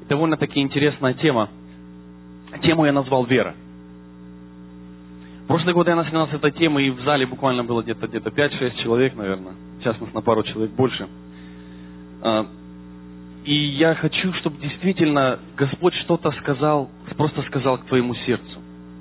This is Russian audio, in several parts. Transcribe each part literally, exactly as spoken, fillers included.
Довольно-таки интересная тема. Тему я назвал «Вера». В прошлый год я начинал с этой темы, и в зале буквально было где-то где-то пять-шесть человек, наверное. Сейчас нас на пару человек больше. И я хочу, чтобы действительно Господь что-то сказал, просто сказал к твоему сердцу.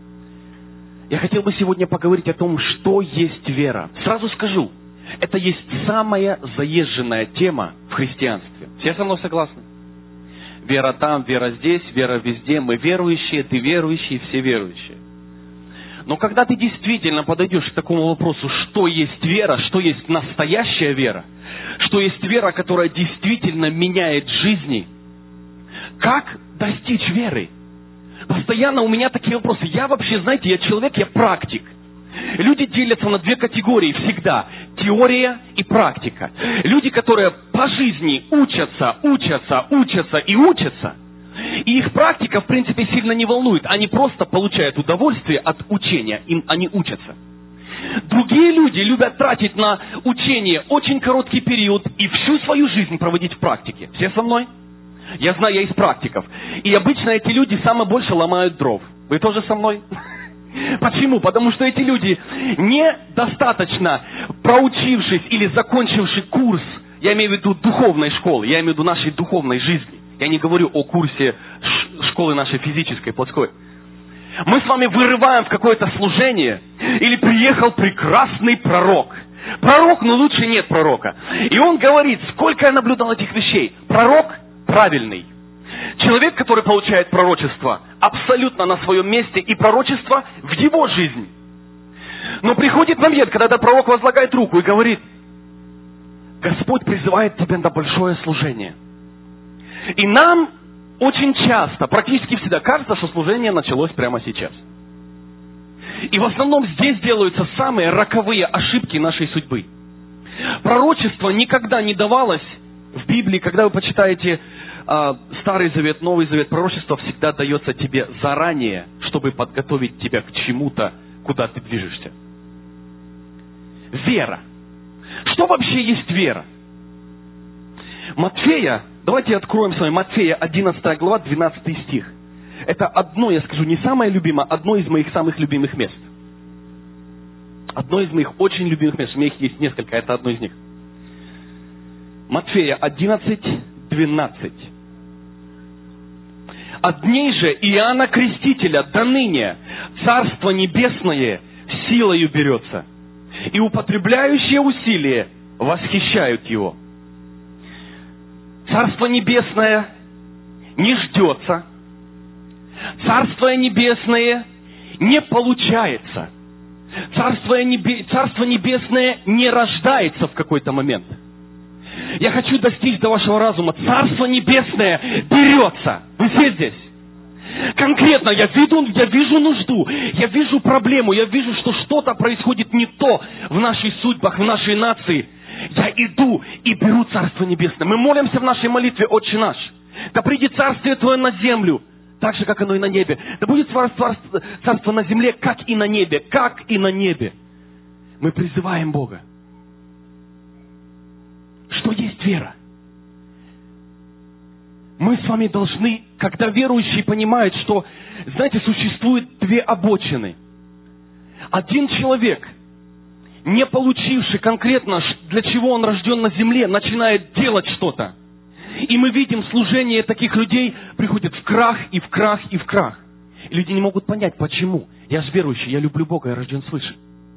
Я хотел бы сегодня поговорить о том, что есть вера. Сразу скажу, это есть самая заезженная тема в христианстве. Все со мной согласны? Вера там, вера здесь, вера везде. Мы верующие, ты верующий, все верующие. Но когда ты действительно подойдешь к такому вопросу, что есть вера, что есть настоящая вера, что есть вера, которая действительно меняет жизни, как достичь веры? Постоянно у меня такие вопросы. Я вообще, знаете, я человек, я практик. Люди делятся на две категории всегда. Теория и практика. Люди, которые по жизни учатся, учатся, учатся и учатся. И их практика, в принципе, сильно не волнует. Они просто получают удовольствие от учения. Им, они учатся. Другие люди любят тратить на учение очень короткий период и всю свою жизнь проводить в практике. Все со мной? Я знаю, я из практиков. И обычно эти люди самое больше ломают дров. Вы тоже со мной? Почему? Потому что эти люди, недостаточно проучившись или закончивший курс, я имею в виду духовной школы, я имею в виду нашей духовной жизни. Я не говорю о курсе школы нашей физической, плотской. Мы с вами вырываем в какое-то служение, или приехал прекрасный пророк. Пророк, но лучше нет пророка. И он говорит, сколько я наблюдал этих вещей. Пророк правильный. Человек, который получает пророчество, абсолютно на своем месте, и пророчество в его жизни. Но приходит момент, когда этот пророк возлагает руку и говорит, Господь призывает тебя на большое служение. И нам очень часто, практически всегда кажется, что служение началось прямо сейчас. И в основном здесь делаются самые роковые ошибки нашей судьбы. Пророчество никогда не давалось в Библии, когда вы почитаете э, Старый Завет, Новый Завет, пророчество всегда дается тебе заранее, чтобы подготовить тебя к чему-то, куда ты движешься. Вера. Что вообще есть вера? Матфея, давайте откроем с вами Матфея, одиннадцатая глава, двенадцатый стих. Это одно, я скажу, не самое любимое, одно из моих самых любимых мест. Одно из моих очень любимых мест. У меня их есть несколько, это одно из них. Матфея одиннадцать, двенадцать. От дней же Иоанна Крестителя до ныне Царство Небесное силою берется, и употребляющие усилия восхищают его. Царство Небесное не ждется. Царство Небесное не получается. Царство, небе... Царство Небесное не рождается в какой-то момент. Я хочу достичь до вашего разума. Царство Небесное берется. Вы все здесь? Конкретно я вижу, я вижу нужду, я вижу проблему, я вижу, что что-то происходит не то в наших судьбах, в нашей нации. Я иду и беру Царство Небесное. Мы молимся в нашей молитве «Отче наш». Да придет Царствие Твое на землю, так же, как оно и на небе. Да будет царство, царство на земле, как и на небе. Как и на небе. Мы призываем Бога. Что есть вера? Мы с вами должны, когда верующие понимают, что, знаете, существует две обочины. Один человек, не получивший конкретно, для чего он рожден на земле, начинает делать что-то. И мы видим, служение таких людей приходит в крах, и в крах, и в крах. И люди не могут понять, почему. Я же верующий, я люблю Бога, я рожден свыше.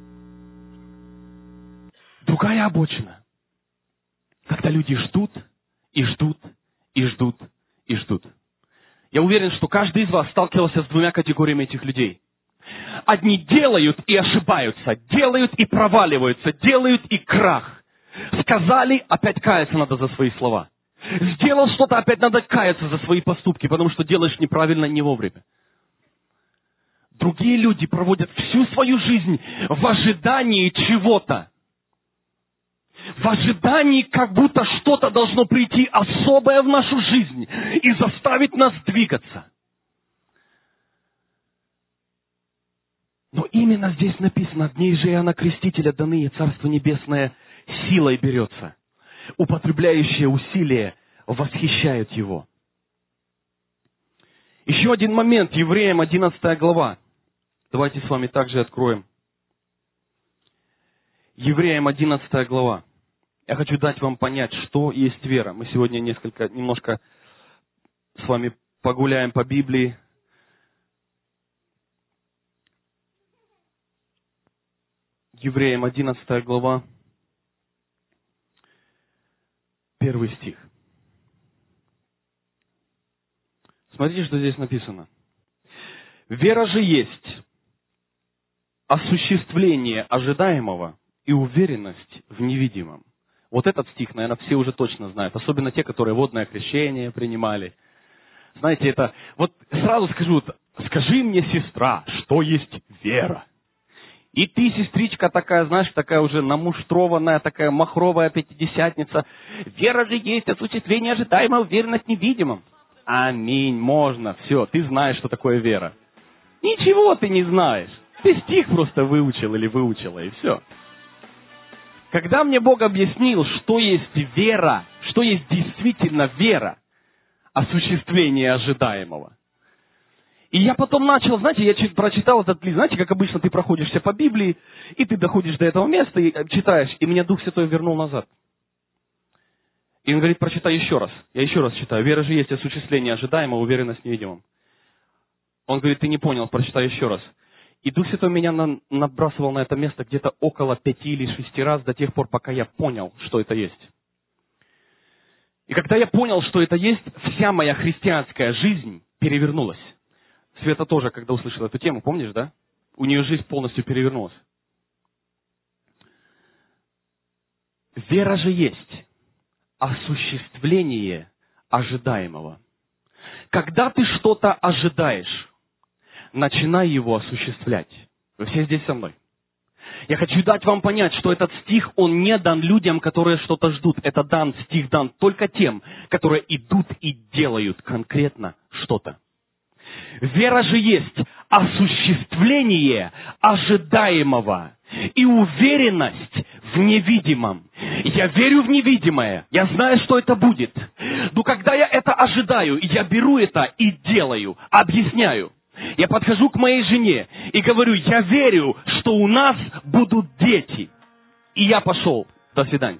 Другая обочина. Когда люди ждут, и ждут, и ждут, и ждут. Я уверен, что каждый из вас сталкивался с двумя категориями этих людей. Одни делают и ошибаются, делают и проваливаются, делают и крах. Сказали, опять каяться надо за свои слова. Сделал что-то, опять надо каяться за свои поступки, потому что делаешь неправильно, не вовремя. Другие люди проводят всю свою жизнь в ожидании чего-то. В ожидании, как будто что-то должно прийти особое в нашу жизнь и заставить нас двигаться. Но именно здесь написано, от дней же Иоанна Крестителя до ныне Царство Небесное силой берется. Употребляющие усилия восхищают его. Еще один момент. Евреям одиннадцатая глава. Давайте с вами также откроем. Евреям одиннадцатая глава. Я хочу дать вам понять, что есть вера. Мы сегодня несколько, немножко с вами погуляем по Библии. Евреям одиннадцатая глава. Первый стих. Смотрите, что здесь написано. Вера же есть осуществление ожидаемого и уверенность в невидимом. Вот этот стих, наверное, все уже точно знают. Особенно те, которые водное крещение принимали. Знаете, это... Вот сразу скажу, скажи мне, сестра, что есть вера. И ты, сестричка такая, знаешь, такая уже намуштрованная, такая махровая пятидесятница. Вера же есть осуществление ожидаемого, уверенность в невидимом. Аминь, можно, все, ты знаешь, что такое вера. Ничего ты не знаешь. Ты стих просто выучил или выучила, и все. Когда мне Бог объяснил, что есть вера, что есть действительно вера, осуществление ожидаемого. И я потом начал, знаете, я прочитал этот лист, знаете, как обычно ты проходишься по Библии, и ты доходишь до этого места и читаешь, и меня Дух Святой вернул назад. И он говорит, прочитай еще раз. Я еще раз читаю. Вера же есть осуществление ожидаемого, уверенность в невидимом. Он говорит, ты не понял, прочитай еще раз. И Дух Святой меня на, набрасывал на это место где-то около пяти или шести раз до тех пор, пока я понял, что это есть. И когда я понял, что это есть, вся моя христианская жизнь перевернулась. Света тоже, когда услышала эту тему, помнишь, да? У нее жизнь полностью перевернулась. Вера же есть осуществление ожидаемого. Когда ты что-то ожидаешь, начинай его осуществлять. Вы все здесь со мной? Я хочу дать вам понять, что этот стих, он не дан людям, которые что-то ждут. Это дан, стих дан только тем, которые идут и делают конкретно что-то. Вера же есть осуществление ожидаемого и уверенность в невидимом. Я верю в невидимое, я знаю, что это будет. Но когда я это ожидаю, я беру это и делаю, объясняю. Я подхожу к моей жене и говорю, я верю, что у нас будут дети. И я пошел. До свидания.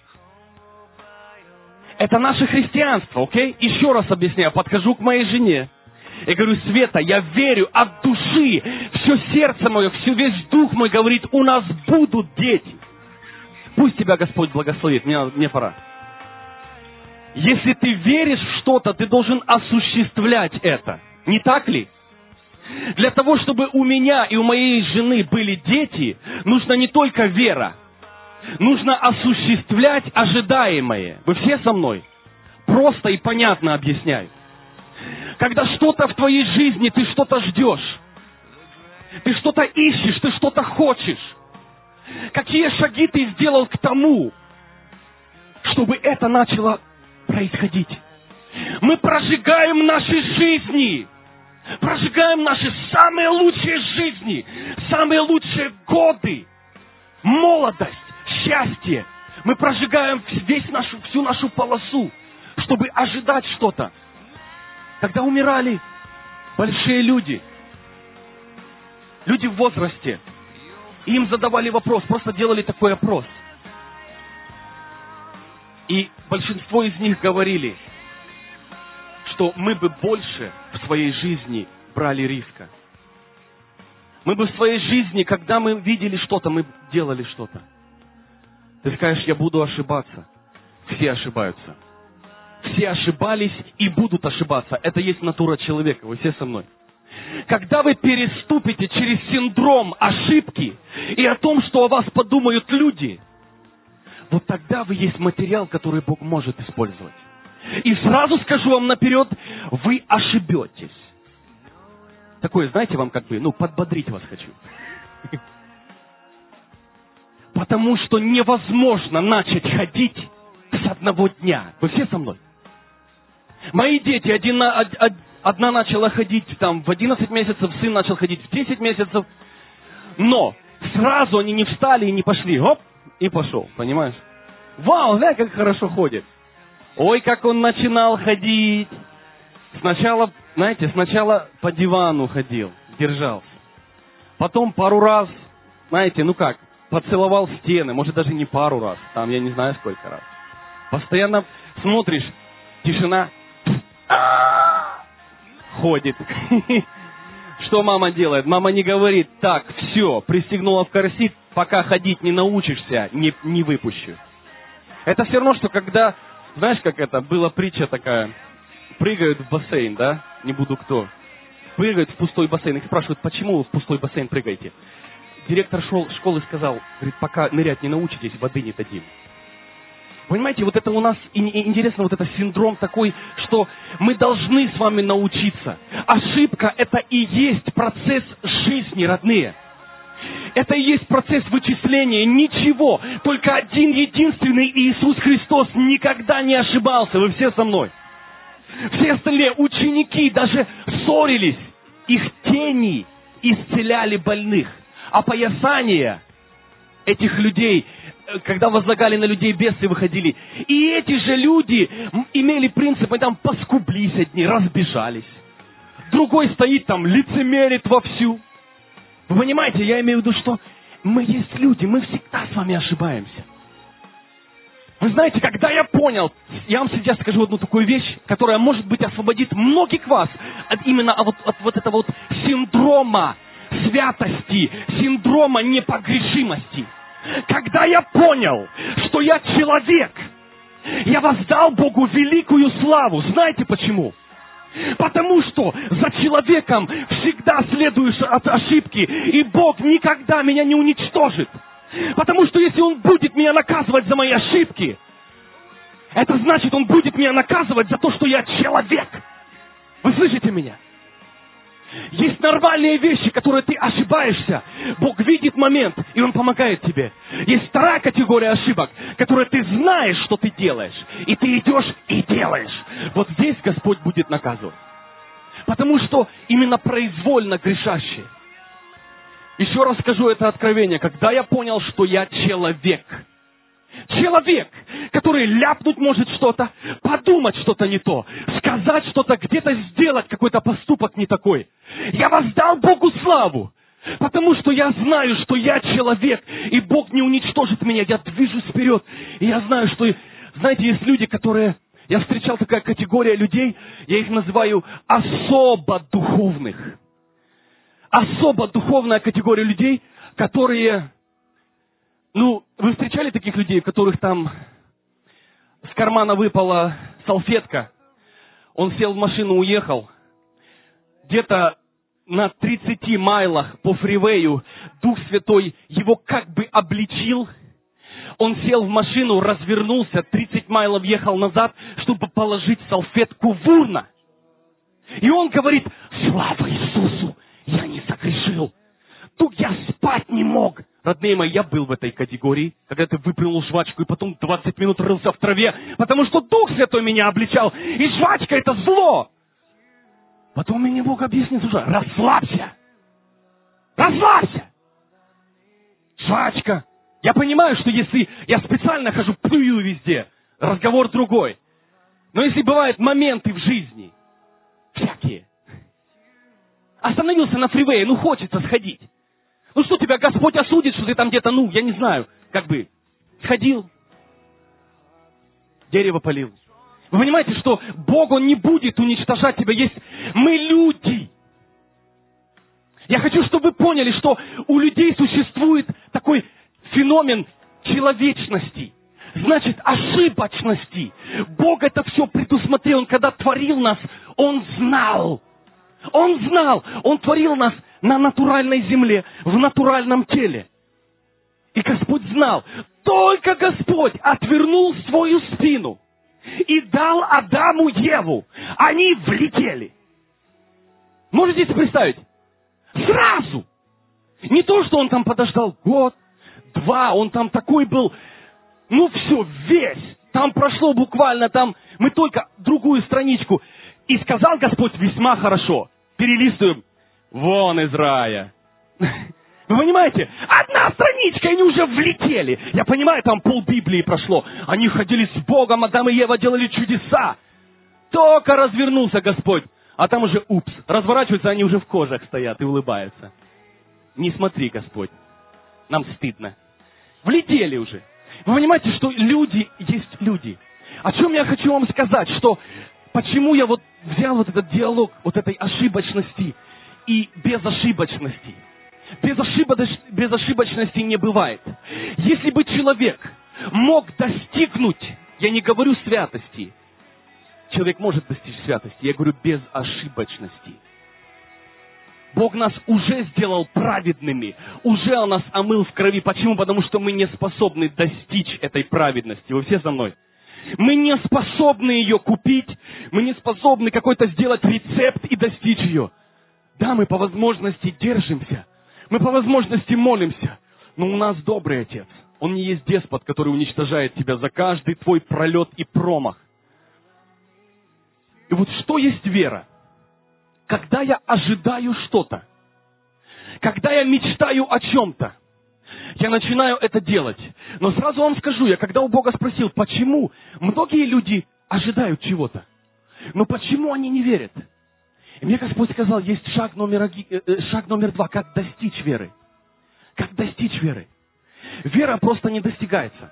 Это наше христианство, окей? Еще раз объясняю. Подхожу к моей жене. Я говорю, Света, я верю от души, все сердце мое, все, весь дух мой говорит, у нас будут дети. Пусть тебя Господь благословит, мне, мне пора. Если ты веришь в что-то, ты должен осуществлять это. Не так ли? Для того, чтобы у меня и у моей жены были дети, нужно не только вера. Нужно осуществлять ожидаемое. Вы все со мной? Просто и понятно объясняю. Когда что-то в твоей жизни, ты что-то ждешь, ты что-то ищешь, ты что-то хочешь, какие шаги ты сделал к тому, чтобы это начало происходить? Мы прожигаем наши жизни, прожигаем наши самые лучшие жизни, самые лучшие годы, молодость, счастье. Мы прожигаем весь нашу, всю нашу полосу, чтобы ожидать что-то. Когда умирали большие люди, люди в возрасте, им задавали вопрос, просто делали такой опрос. И большинство из них говорили, что мы бы больше в своей жизни брали риска. Мы бы в своей жизни, когда мы видели что-то, мы делали что-то. Ты скажешь, я буду ошибаться. Все ошибаются. Все ошибались и будут ошибаться. Это есть натура человека. Вы все со мной. Когда вы переступите через синдром ошибки и о том, что о вас подумают люди, вот тогда вы есть материал, который Бог может использовать. И сразу скажу вам наперед, вы ошибетесь. Такое, знаете, вам как бы, ну, подбодрить вас хочу. Потому что невозможно начать ходить с одного дня. Вы все со мной? Мои дети, один, одна начала ходить там, в одиннадцать месяцев, сын начал ходить в десять месяцев. Но сразу они не встали и не пошли. Оп, и пошел, понимаешь? Вау, да, как хорошо ходит. Ой, как он начинал ходить. Сначала, знаете, сначала по дивану ходил, держался. Потом пару раз, знаете, ну как, поцеловал стены, может даже не пару раз, там я не знаю сколько раз. Постоянно смотришь, тишина, ходит. Что мама делает? Мама не говорит, так, все, пристегнула в корсет, пока ходить не научишься, не, не выпущу. Это все равно, что когда, знаешь, как это, была притча такая, прыгают в бассейн, да, не буду кто, прыгают в пустой бассейн, их спрашивают, почему вы в пустой бассейн прыгаете? Директор школы сказал, говорит, пока нырять не научитесь, воды не дадим. Понимаете, вот это у нас, интересно, вот это синдром такой, что мы должны с вами научиться. Ошибка – это и есть процесс жизни, родные. Это и есть процесс вычисления. Ничего, только один единственный Иисус Христос никогда не ошибался. Вы все со мной. Все остальные ученики даже ссорились. Их тени исцеляли больных. Опоясание этих людей, когда возлагали на людей бесы, выходили. И эти же люди имели принцип, они там поскублись одни, разбежались. Другой стоит там, лицемерит вовсю. Вы понимаете, я имею в виду, что мы есть люди, мы всегда с вами ошибаемся. Вы знаете, когда я понял, я вам сейчас скажу одну такую вещь, которая, может быть, освободит многих вас от именно от, от вот этого вот синдрома святости, синдрома непогрешимости. Когда я понял, что я человек, я воздал Богу великую славу. Знаете почему? Потому что за человеком всегда следуешь от ошибки, и Бог никогда меня не уничтожит. Потому что если Он будет меня наказывать за мои ошибки, это значит, Он будет меня наказывать за то, что я человек. Вы слышите меня? Есть нормальные вещи, которые ты ошибаешься. Бог видит момент, и Он помогает тебе. Есть вторая категория ошибок, которые ты знаешь, что ты делаешь. И ты идешь и делаешь. Вот здесь Господь будет наказывать. Потому что именно произвольно грешащие. Еще раз скажу это откровение. Когда я понял, что я человек. Человек, который ляпнуть может что-то, подумать что-то не то, сказать что-то, где-то сделать какой-то поступок не такой. Я воздал Богу славу, потому что я знаю, что я человек, и Бог не уничтожит меня, я движусь вперед. И я знаю, что, знаете, есть люди, которые... Я встречал такая категория людей, я их называю особо духовных. Особо духовная категория людей, которые... Ну, вы встречали таких людей, у которых там с кармана выпала салфетка, он сел в машину, уехал, где-то на тридцати майлах по фривею Дух Святой его как бы обличил, он сел в машину, развернулся, тридцать майлов ехал назад, чтобы положить салфетку в урну. И он говорит, слава Иисусу, я не согрешил. Тут я спать не мог. Родные мои, я был в этой категории, когда ты выплюнул жвачку и потом двадцать минут рылся в траве, потому что Дух Святой меня обличал, и жвачка это зло. Потом мне Бог объяснил уже, расслабься. Расслабься. Жвачка. Я понимаю, что если я специально хожу, плюю везде, разговор другой. Но если бывают моменты в жизни, всякие. Остановился на фривее, ну хочется сходить. Ну что, тебя Господь осудит, что ты там где-то, ну, я не знаю, как бы, сходил, дерево полил. Вы понимаете, что Бог, Он не будет уничтожать тебя. Есть мы люди. Я хочу, чтобы вы поняли, что у людей существует такой феномен человечности. Значит, ошибочности. Бог это все предусмотрел. Он когда творил нас, Он знал. Он знал. Он творил нас на натуральной земле, в натуральном теле. И Господь знал. Только Господь отвернул свою спину и дал Адаму Еву. Они влетели. Можете себе представить? Сразу. Не то, что он там подождал год, два, он там такой был, ну все, весь. Там прошло буквально, там мы только другую страничку. И сказал Господь весьма хорошо. Перелистываем. Вон из рая. Вы понимаете? Одна страничка, и они уже влетели. Я понимаю, там пол Библии прошло. Они ходили с Богом, Адам и Ева делали чудеса. Только развернулся Господь, а там уже упс. Разворачиваются, они уже в кожах стоят и улыбаются. Не смотри, Господь, нам стыдно. Влетели уже. Вы понимаете, что люди есть люди. О чем я хочу вам сказать, что почему я вот взял вот этот диалог вот этой ошибочности и безошибочности. Безошибоч- безошибочности не бывает. Если бы человек мог достигнуть, я не говорю святости, человек может достичь святости, я говорю безошибочности. Бог нас уже сделал праведными, уже Он нас омыл в крови. Почему? Потому что мы не способны достичь этой праведности. Вы все со мной? Мы не способны ее купить, мы не способны какой-то сделать рецепт и достичь ее. Да, мы по возможности держимся, мы по возможности молимся, но у нас добрый Отец. Он не есть деспот, который уничтожает тебя за каждый твой пролет и промах. И вот что есть вера? Когда я ожидаю что-то, когда я мечтаю о чем-то, я начинаю это делать. Но сразу вам скажу, я когда у Бога спросил, почему многие люди ожидают чего-то, но почему они не верят? И мне Господь сказал, есть шаг номер, шаг номер два, как достичь веры. Как достичь веры. Вера просто не достигается.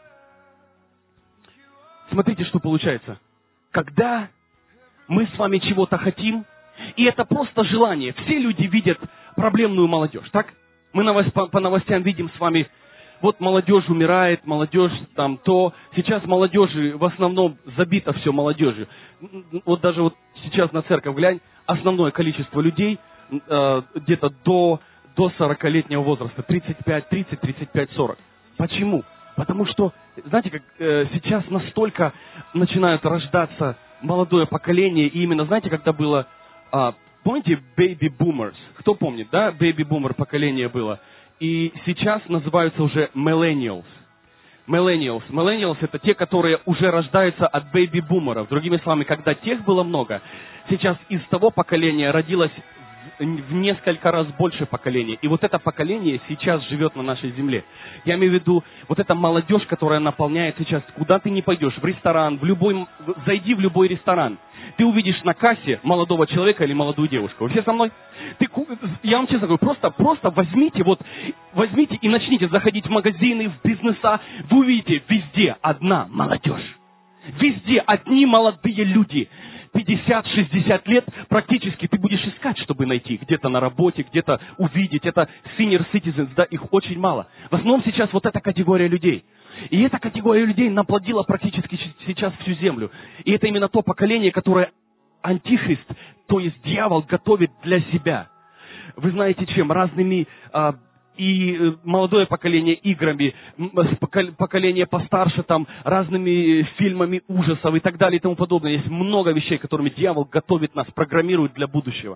Смотрите, что получается. Когда мы с вами чего-то хотим, и это просто желание. Все люди видят проблемную молодежь, так? Мы новость, по, по новостям видим с вами, вот молодежь умирает, молодежь там то. Сейчас молодежи, в основном забито все молодежью. Вот даже вот сейчас на церковь глянь, основное количество людей э, где-то до, до сорокалетнего возраста, тридцать пять, тридцать, тридцать пять, сорок. Почему? Потому что, знаете, как э, сейчас настолько начинают рождаться молодое поколение, и именно, знаете, когда было... А, помните, baby boomers? Кто помнит, да? Baby boomer поколение было. И сейчас называются уже millennials. Millennials. Millennials это те, которые уже рождаются от baby бумеров. Другими словами, когда тех было много, сейчас из того поколения родилось в несколько раз больше поколений. И вот это поколение сейчас живет на нашей земле. Я имею в виду, вот эта молодежь, которая наполняет сейчас, куда ты не пойдешь, в ресторан, в любой, зайди в любой ресторан. Ты увидишь на кассе молодого человека или молодую девушку. Вы все со мной? Ты, я вам честно говорю, просто, просто возьмите, вот, возьмите и начните заходить в магазины, в бизнеса. Вы увидите везде одна молодежь. Везде одни молодые люди. пятьдесят-шестьдесят лет практически ты будешь искать, чтобы найти. Где-то на работе, где-то увидеть. Это senior citizens, да, их очень мало. В основном сейчас вот эта категория людей. И эта категория людей наплодила практически сейчас всю землю. И это именно то поколение, которое антихрист, то есть дьявол, готовит для себя. Вы знаете чем? Разными... А, и молодое поколение играми, поколение постарше там, разными фильмами ужасов и так далее и тому подобное. Есть много вещей, которыми дьявол готовит нас, программирует для будущего.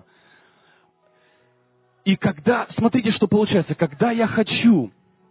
И когда, смотрите, что получается, когда я хочу,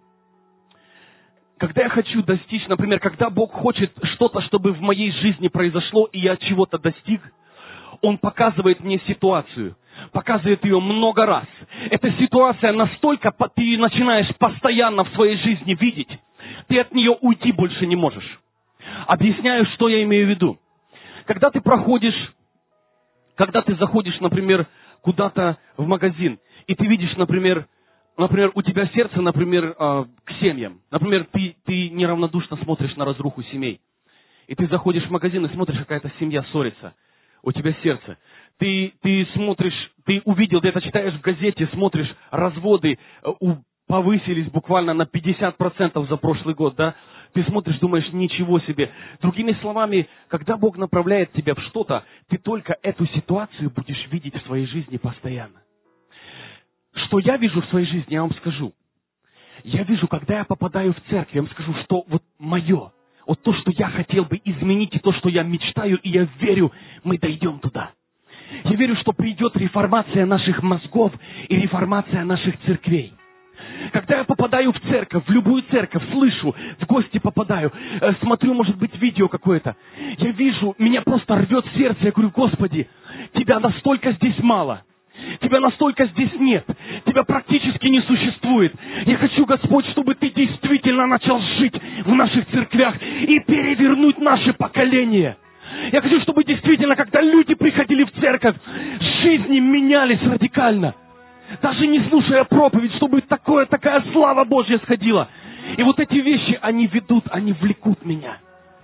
когда я хочу достичь, например, когда Бог хочет что-то, чтобы в моей жизни произошло, и я чего-то достиг, Он показывает мне ситуацию. Показывает ее много раз. Эта ситуация настолько, ты ее начинаешь постоянно в своей жизни видеть, ты от нее уйти больше не можешь. Объясняю, что я имею в виду. Когда ты проходишь, когда ты заходишь, например, куда-то в магазин, и ты видишь, например, например, у тебя сердце, например, к семьям. Например, ты, ты неравнодушно смотришь на разруху семей. И ты заходишь в магазин и смотришь, какая-то семья ссорится. У тебя сердце. Ты, ты смотришь, ты увидел, ты это читаешь в газете, смотришь, разводы у, повысились буквально на пятьдесят процентов за прошлый год, да? Ты смотришь, думаешь, ничего себе. Другими словами, когда Бог направляет тебя в что-то, ты только эту ситуацию будешь видеть в своей жизни постоянно. Что я вижу в своей жизни, я вам скажу. Я вижу, когда я попадаю в церковь, я вам скажу, что вот мое, вот то, что я хотел бы изменить, и то, что я мечтаю, и я верю, мы дойдем туда. Я верю, что придет реформация наших мозгов и реформация наших церквей. Когда я попадаю в церковь, в любую церковь, слышу, в гости попадаю, смотрю, может быть, видео какое-то, я вижу, меня просто рвет сердце, я говорю, Господи, Тебя настолько здесь мало, Тебя настолько здесь нет, Тебя практически не существует. Я хочу, Господь, чтобы Ты действительно начал жить в наших церквях и перевернуть наше поколение. Я хочу, чтобы действительно, когда люди приходили в церковь, жизни менялись радикально. Даже не слушая проповедь, чтобы такое, такая слава Божья сходила. И вот эти вещи, они ведут, они влекут меня.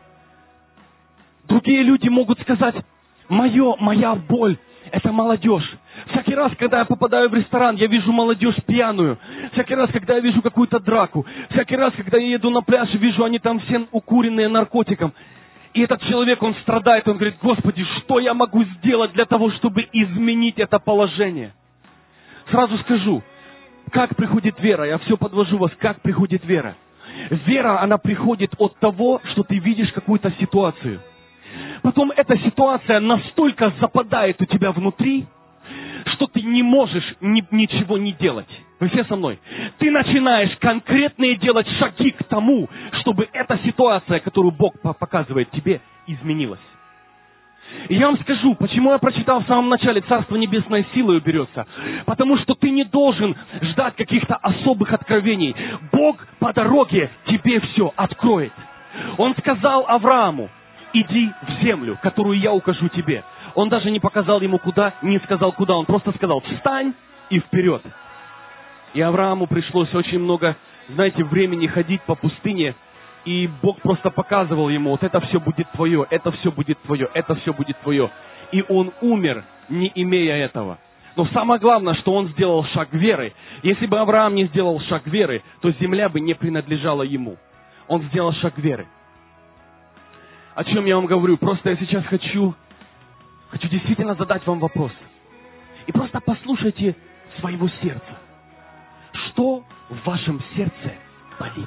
Другие люди могут сказать, мое, моя боль, это молодежь. Всякий раз, когда я попадаю в ресторан, я вижу молодежь пьяную. Всякий раз, когда я вижу какую-то драку. Всякий раз, когда я еду на пляж, вижу, они там все укуренные наркотиком. И этот человек, он страдает, он говорит, Господи, что я могу сделать для того, чтобы изменить это положение? Сразу скажу, как приходит вера, я все подвожу вас, как приходит вера. Вера, она приходит от того, что ты видишь какую-то ситуацию. Потом эта ситуация настолько западает у тебя внутри, что ты не можешь ни, ничего не делать. Вы все со мной? Ты начинаешь конкретные делать шаги к тому, чтобы эта ситуация, которую Бог показывает тебе, изменилась. И я вам скажу, почему я прочитал в самом начале «Царство небесное силой берется». Потому что ты не должен ждать каких-то особых откровений. Бог по дороге тебе все откроет. Он сказал Аврааму, иди в землю, которую я укажу тебе. Он даже не показал ему куда, не сказал куда. Он просто сказал, встань и вперед. И Аврааму пришлось очень много, знаете, времени ходить по пустыне. И Бог просто показывал ему, вот это все будет твое, это все будет твое, это все будет твое. И он умер, не имея этого. Но самое главное, что он сделал шаг веры. Если бы Авраам не сделал шаг веры, то земля бы не принадлежала ему. Он сделал шаг веры. О чем я вам говорю? Просто я сейчас хочу, хочу действительно задать вам вопрос. И просто послушайте своего сердца. Что в вашем сердце болит?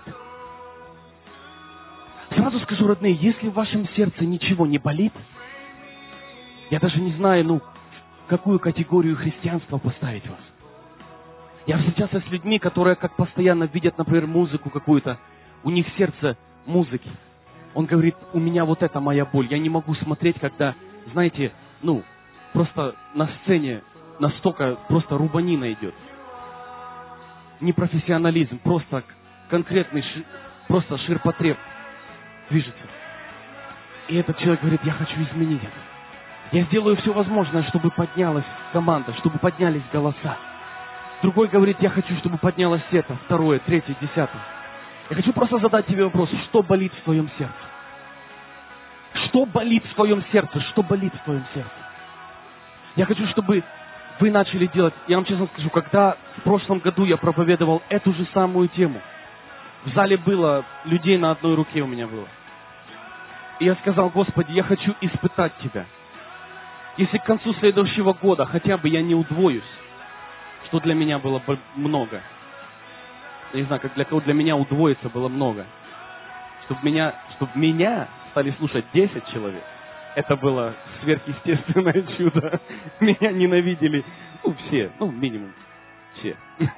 Сразу скажу, родные, если в вашем сердце ничего не болит, я даже не знаю, ну, в какую категорию христианства поставить вас. Я встречался с людьми, которые как постоянно видят, например, музыку какую-то, у них сердце музыки. Он говорит, у меня вот это моя боль, я не могу смотреть, когда, знаете, ну, просто на сцене настолько просто рубанина идет. Непрофессионализм, просто конкретный, ши, просто ширпотреб движется. И этот человек говорит, я хочу изменить это. Я сделаю все возможное, чтобы поднялась команда, чтобы поднялись голоса. Другой говорит, я хочу, чтобы поднялось это, второе, третье, десятое. Я хочу просто задать тебе вопрос, что болит в твоем сердце? Что болит в твоем сердце? Что болит в твоем сердце? Я хочу, чтобы вы начали делать, я вам честно скажу, когда в прошлом году я проповедовал эту же самую тему, в зале было, людей на одной руке у меня было. И я сказал, Господи, я хочу испытать Тебя. Если к концу следующего года хотя бы я не удвоюсь, что для меня было много. Я не знаю, как для кого для меня удвоиться было много. Чтобы меня, чтобы меня стали слушать десять человек. Это было сверхъестественное чудо. Меня ненавидели, ну, все, ну, минимум. Все.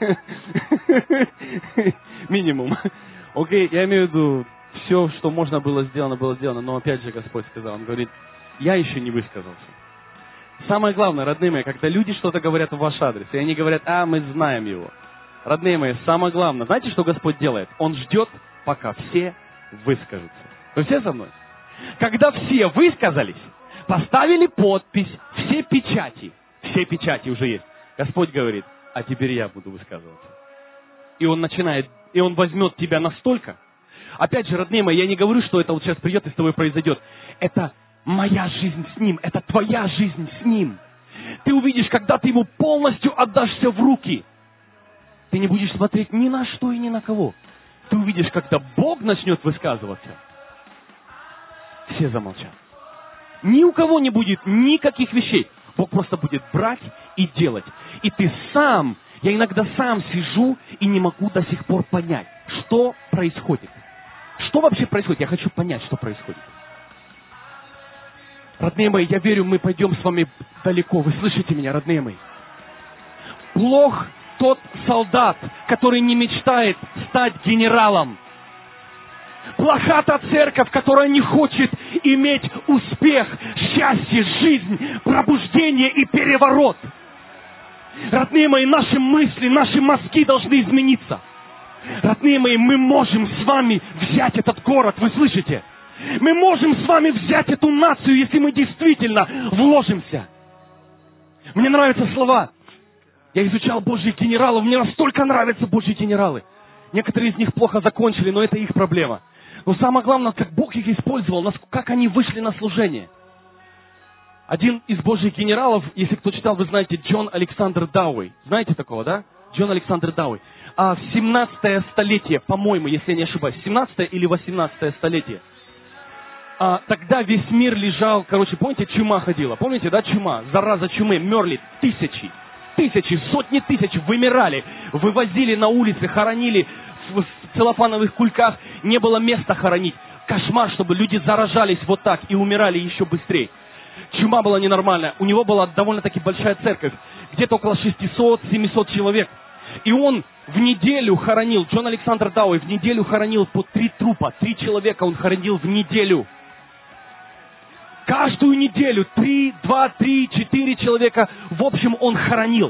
Минимум. Окей, я имею в виду, все, что можно было сделано, было сделано. Но опять же Господь сказал, Он говорит, я еще не высказался. Самое главное, родные мои, когда люди что-то говорят в ваш адрес, и они говорят, а, мы знаем его. Родные мои, самое главное, знаете, что Господь делает? Он ждет, пока все выскажутся. Вы все со мной? Когда все высказались, поставили подпись, все печати, все печати уже есть. Господь говорит, а теперь я буду высказываться. И Он начинает, и Он возьмет тебя настолько. Опять же, родные мои, я не говорю, что это вот сейчас придет и с тобой произойдет. Это моя жизнь с Ним, это твоя жизнь с Ним. Ты увидишь, когда ты Ему полностью отдашься в руки, ты не будешь смотреть ни на что и ни на кого. Ты увидишь, когда Бог начнет высказываться, все замолчат. Ни у кого не будет никаких вещей. Бог просто будет брать и делать. И ты сам, я иногда сам сижу и не могу до сих пор понять, что происходит. Что вообще происходит? Я хочу понять, что происходит. Родные мои, я верю, мы пойдем с вами далеко. Вы слышите меня, родные мои? Плох тот солдат, который не мечтает стать генералом. Плоха та церковь, которая не хочет иметь успех, счастье, жизнь, пробуждение и переворот. Родные мои, наши мысли, наши мозги должны измениться. Родные мои, мы можем с вами взять этот город, вы слышите? Мы можем с вами взять эту нацию, если мы действительно вложимся. Мне нравятся слова. Я изучал Божьих генералов, мне настолько нравятся Божьи генералы. Некоторые из них плохо закончили, но это их проблема. Но самое главное, как Бог их использовал, как они вышли на служение. Один из Божьих генералов, если кто читал, вы знаете, Джон Александр Дауэй. Знаете такого, да? Джон Александр Дауэй. А в семнадцатое столетие, по-моему, если я не ошибаюсь, семнадцатое или восемнадцатое столетие, а, тогда весь мир лежал, короче, помните, чума ходила? Помните, да, чума? Зараза чумы, мерли тысячи, тысячи, сотни тысяч вымирали, вывозили на улицы, хоронили в целлофановых кульках, не было места хоронить. Кошмар, чтобы люди заражались вот так и умирали еще быстрее. Чума была ненормальная. У него была довольно-таки большая церковь. Где-то около шестьсот-семьсот человек. И он в неделю хоронил, Джон Александр Дауэй в неделю хоронил по три трупа. Три человека он хоронил в неделю. Каждую неделю три, два, три, четыре человека. В общем, он хоронил.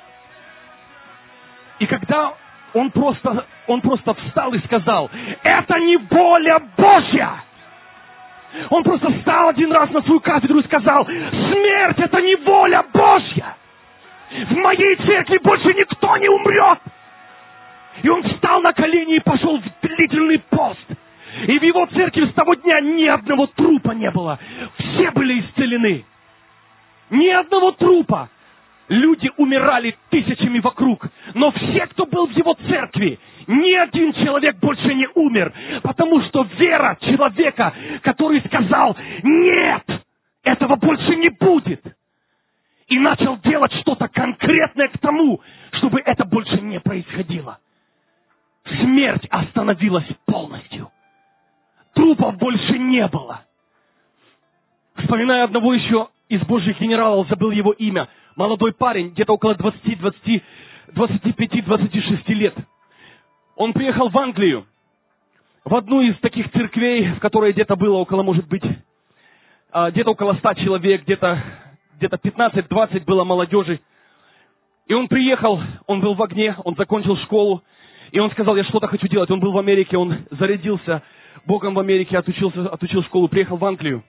И когда он просто, он просто встал и сказал: это не воля Божья! Он просто встал один раз на свою кафедру и сказал: смерть — это не воля Божья! В моей церкви больше никто не умрет! И он встал на колени и пошел в длительный пост. И в его церкви с того дня ни одного трупа не было. Все были исцелены. Ни одного трупа. Люди умирали тысячами вокруг. Но все, кто был в его церкви, ни один человек больше не умер. Потому что вера человека, который сказал: нет, этого больше не будет. И начал делать что-то конкретное к тому, чтобы это больше не происходило. Смерть остановилась полностью. Трупов больше не было. Вспоминаю одного еще из Божьих генералов, забыл его имя. Молодой парень, где-то около двадцати, двадцати, двадцати пяти, двадцати шести лет. Он приехал в Англию, в одну из таких церквей, в которой где-то было около, может быть, где-то около ста человек, где-то где-то пятнадцать-двадцать было молодежи. И он приехал, он был в огне, он закончил школу, и он сказал: я что-то хочу делать. Он был в Америке, он зарядился Богом в Америке, отучился, отучил школу, приехал в Англию.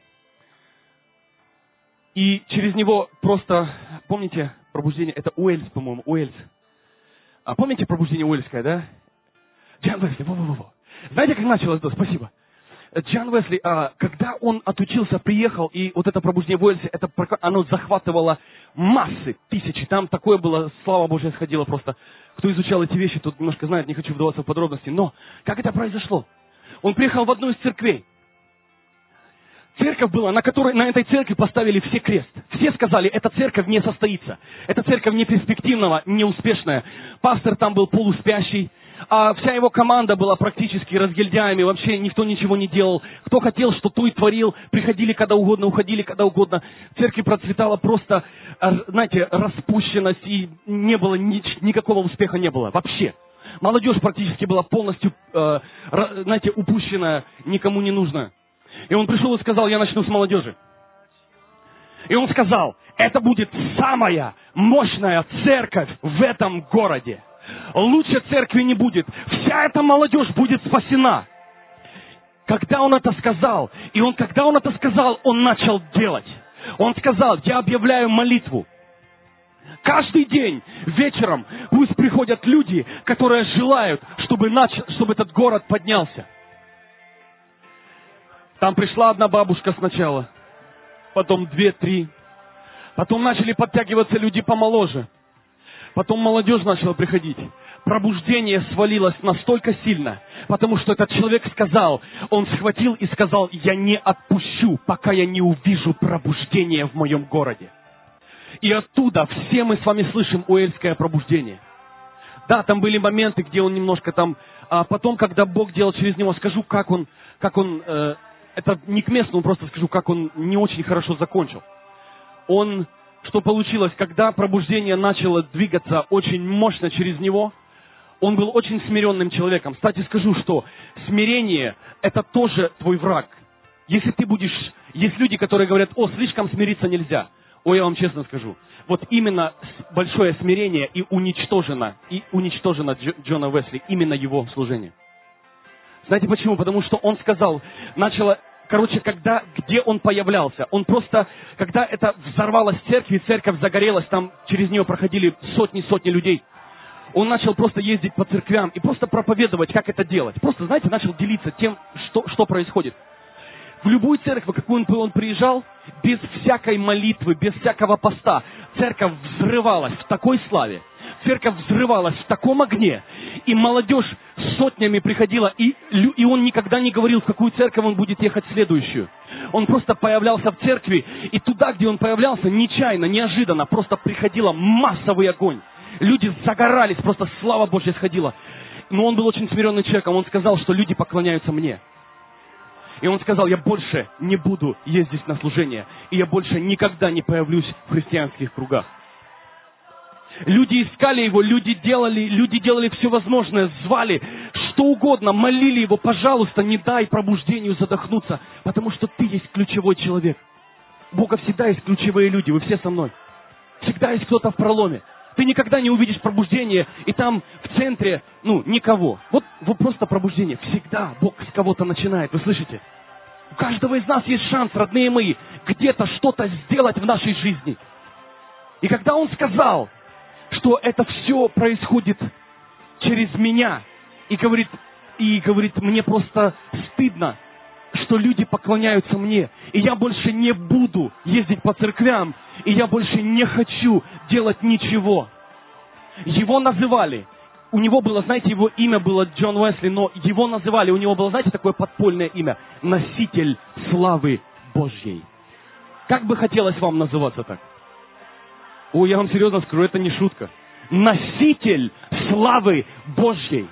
И через него просто, помните, пробуждение, это Уэльс, по-моему, Уэльс. А помните пробуждение уэльское, да? Джон Уэсли, во-во-во. Знаете, как началось это? Спасибо. Джон Уэсли, а, когда он отучился, приехал, и вот это пробуждение в Уэльсе, это, оно захватывало массы, тысячи. Там такое было, слава Божья, сходила просто. Кто изучал эти вещи, тот немножко знает, не хочу вдаваться в подробности. Но как это произошло? Он приехал в одну из церквей. Церковь была, на которой, на этой церкви поставили все крест. Все сказали: эта церковь не состоится. Эта церковь не перспективная, не успешная. Пастор там был полуспящий. А вся его команда была практически разгильдяями. Вообще никто ничего не делал. Кто хотел, что то и творил. Приходили когда угодно, уходили когда угодно. В церкви процветала просто, знаете, распущенность. И не было, ни, никакого успеха не было. Вообще. Молодежь практически была полностью, э, знаете, упущенная, никому не нужная. И он пришел и сказал: я начну с молодежи. И он сказал: это будет самая мощная церковь в этом городе. Лучше церкви не будет. Вся эта молодежь будет спасена. Когда он это сказал, и он, когда он это сказал, он начал делать. Он сказал: я объявляю молитву. Каждый день вечером пусть приходят люди, которые желают, чтобы, нач... чтобы этот город поднялся. Там пришла одна бабушка сначала, потом две-три. Потом начали подтягиваться люди помоложе. Потом молодежь начала приходить. Пробуждение свалилось настолько сильно, потому что этот человек сказал, он схватил и сказал: я не отпущу, пока я не увижу пробуждение в моем городе. И оттуда все мы с вами слышим уэльское пробуждение. Да, там были моменты, где он немножко там... А потом, когда Бог делал через него, скажу, как он... Как он э, это не к месту, просто скажу, как он не очень хорошо закончил. Он... Что получилось, когда пробуждение начало двигаться очень мощно через него, он был очень смиренным человеком. Кстати, скажу, что смирение – это тоже твой враг. Если ты будешь... Есть люди, которые говорят: о, слишком смириться нельзя. Ой, я вам честно скажу. Вот именно большое смирение и уничтожено, и уничтожено Джона Уэсли, именно его служение. Знаете почему? Потому что он сказал, начало... короче, когда, где он появлялся. Он просто, когда это взорвалось в церкви, церковь загорелась, там через нее проходили сотни-сотни людей. Он начал просто ездить по церквям и просто проповедовать, как это делать. Просто, знаете, начал делиться тем, что, что происходит. В любую церковь, какую он, он приезжал, без всякой молитвы, без всякого поста, церковь взрывалась в такой славе, церковь взрывалась в таком огне, и молодежь сотнями приходила, и, и он никогда не говорил, в какую церковь он будет ехать следующую. Он просто появлялся в церкви, и туда, где он появлялся, нечаянно, неожиданно, просто приходила массовый огонь. Люди загорались, просто слава Божья сходила. Но он был очень смиренным человеком, он сказал, что люди поклоняются мне. И он сказал, я больше не буду ездить на служение, и я больше никогда не появлюсь в христианских кругах. Люди искали его, люди делали, люди делали все возможное, звали, что угодно, молили его, пожалуйста, не дай пробуждению задохнуться, потому что ты есть ключевой человек. У Бога всегда есть ключевые люди, вы все со мной. Всегда есть кто-то в проломе. Ты никогда не увидишь пробуждение, и там в центре, ну, никого. Вот, вот просто пробуждение. Всегда Бог с кого-то начинает, вы слышите? У каждого из нас есть шанс, родные мои, где-то что-то сделать в нашей жизни. И когда Он сказал, что это все происходит через меня, и говорит, и говорит, мне просто стыдно, что люди поклоняются мне, и я больше не буду ездить по церквям, и я больше не хочу делать ничего. Его называли, у него было, знаете, его имя было Джон Уэсли, но его называли, у него было, знаете, такое подпольное имя, носитель славы Божьей. Как бы хотелось вам называться так? О, я вам серьезно скажу, это не шутка. Носитель славы Божьей.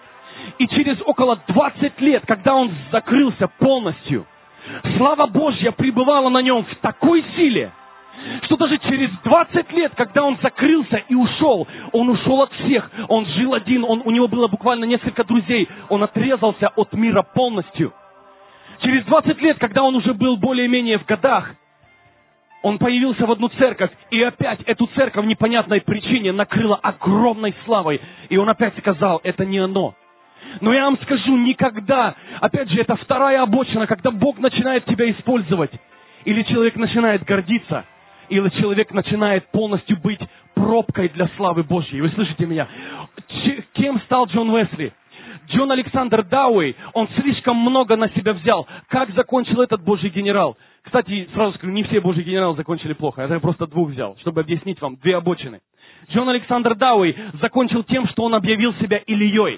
И через около двадцати лет, когда он закрылся полностью, слава Божья пребывала на нем в такой силе, что даже через двадцать лет, когда он закрылся и ушел, он ушел от всех, он жил один, он, у него было буквально несколько друзей, он отрезался от мира полностью. Через двадцать лет, когда он уже был более-менее в годах, он появился в одну церковь, и опять эту церковь в непонятной причине накрыла огромной славой, и он опять сказал, это не оно. Но я вам скажу, никогда, опять же, это вторая обочина, когда Бог начинает тебя использовать, или человек начинает гордиться, или человек начинает полностью быть пробкой для славы Божьей. Вы слышите меня? Ч- кем стал Джон Уэсли? Джон Александр Дауэй, он слишком много на себя взял. Как закончил этот Божий генерал? Кстати, сразу скажу, не все Божьи генералы закончили плохо. Я просто двух взял, чтобы объяснить вам две обочины. Джон Александр Дауэй закончил тем, что он объявил себя Илией.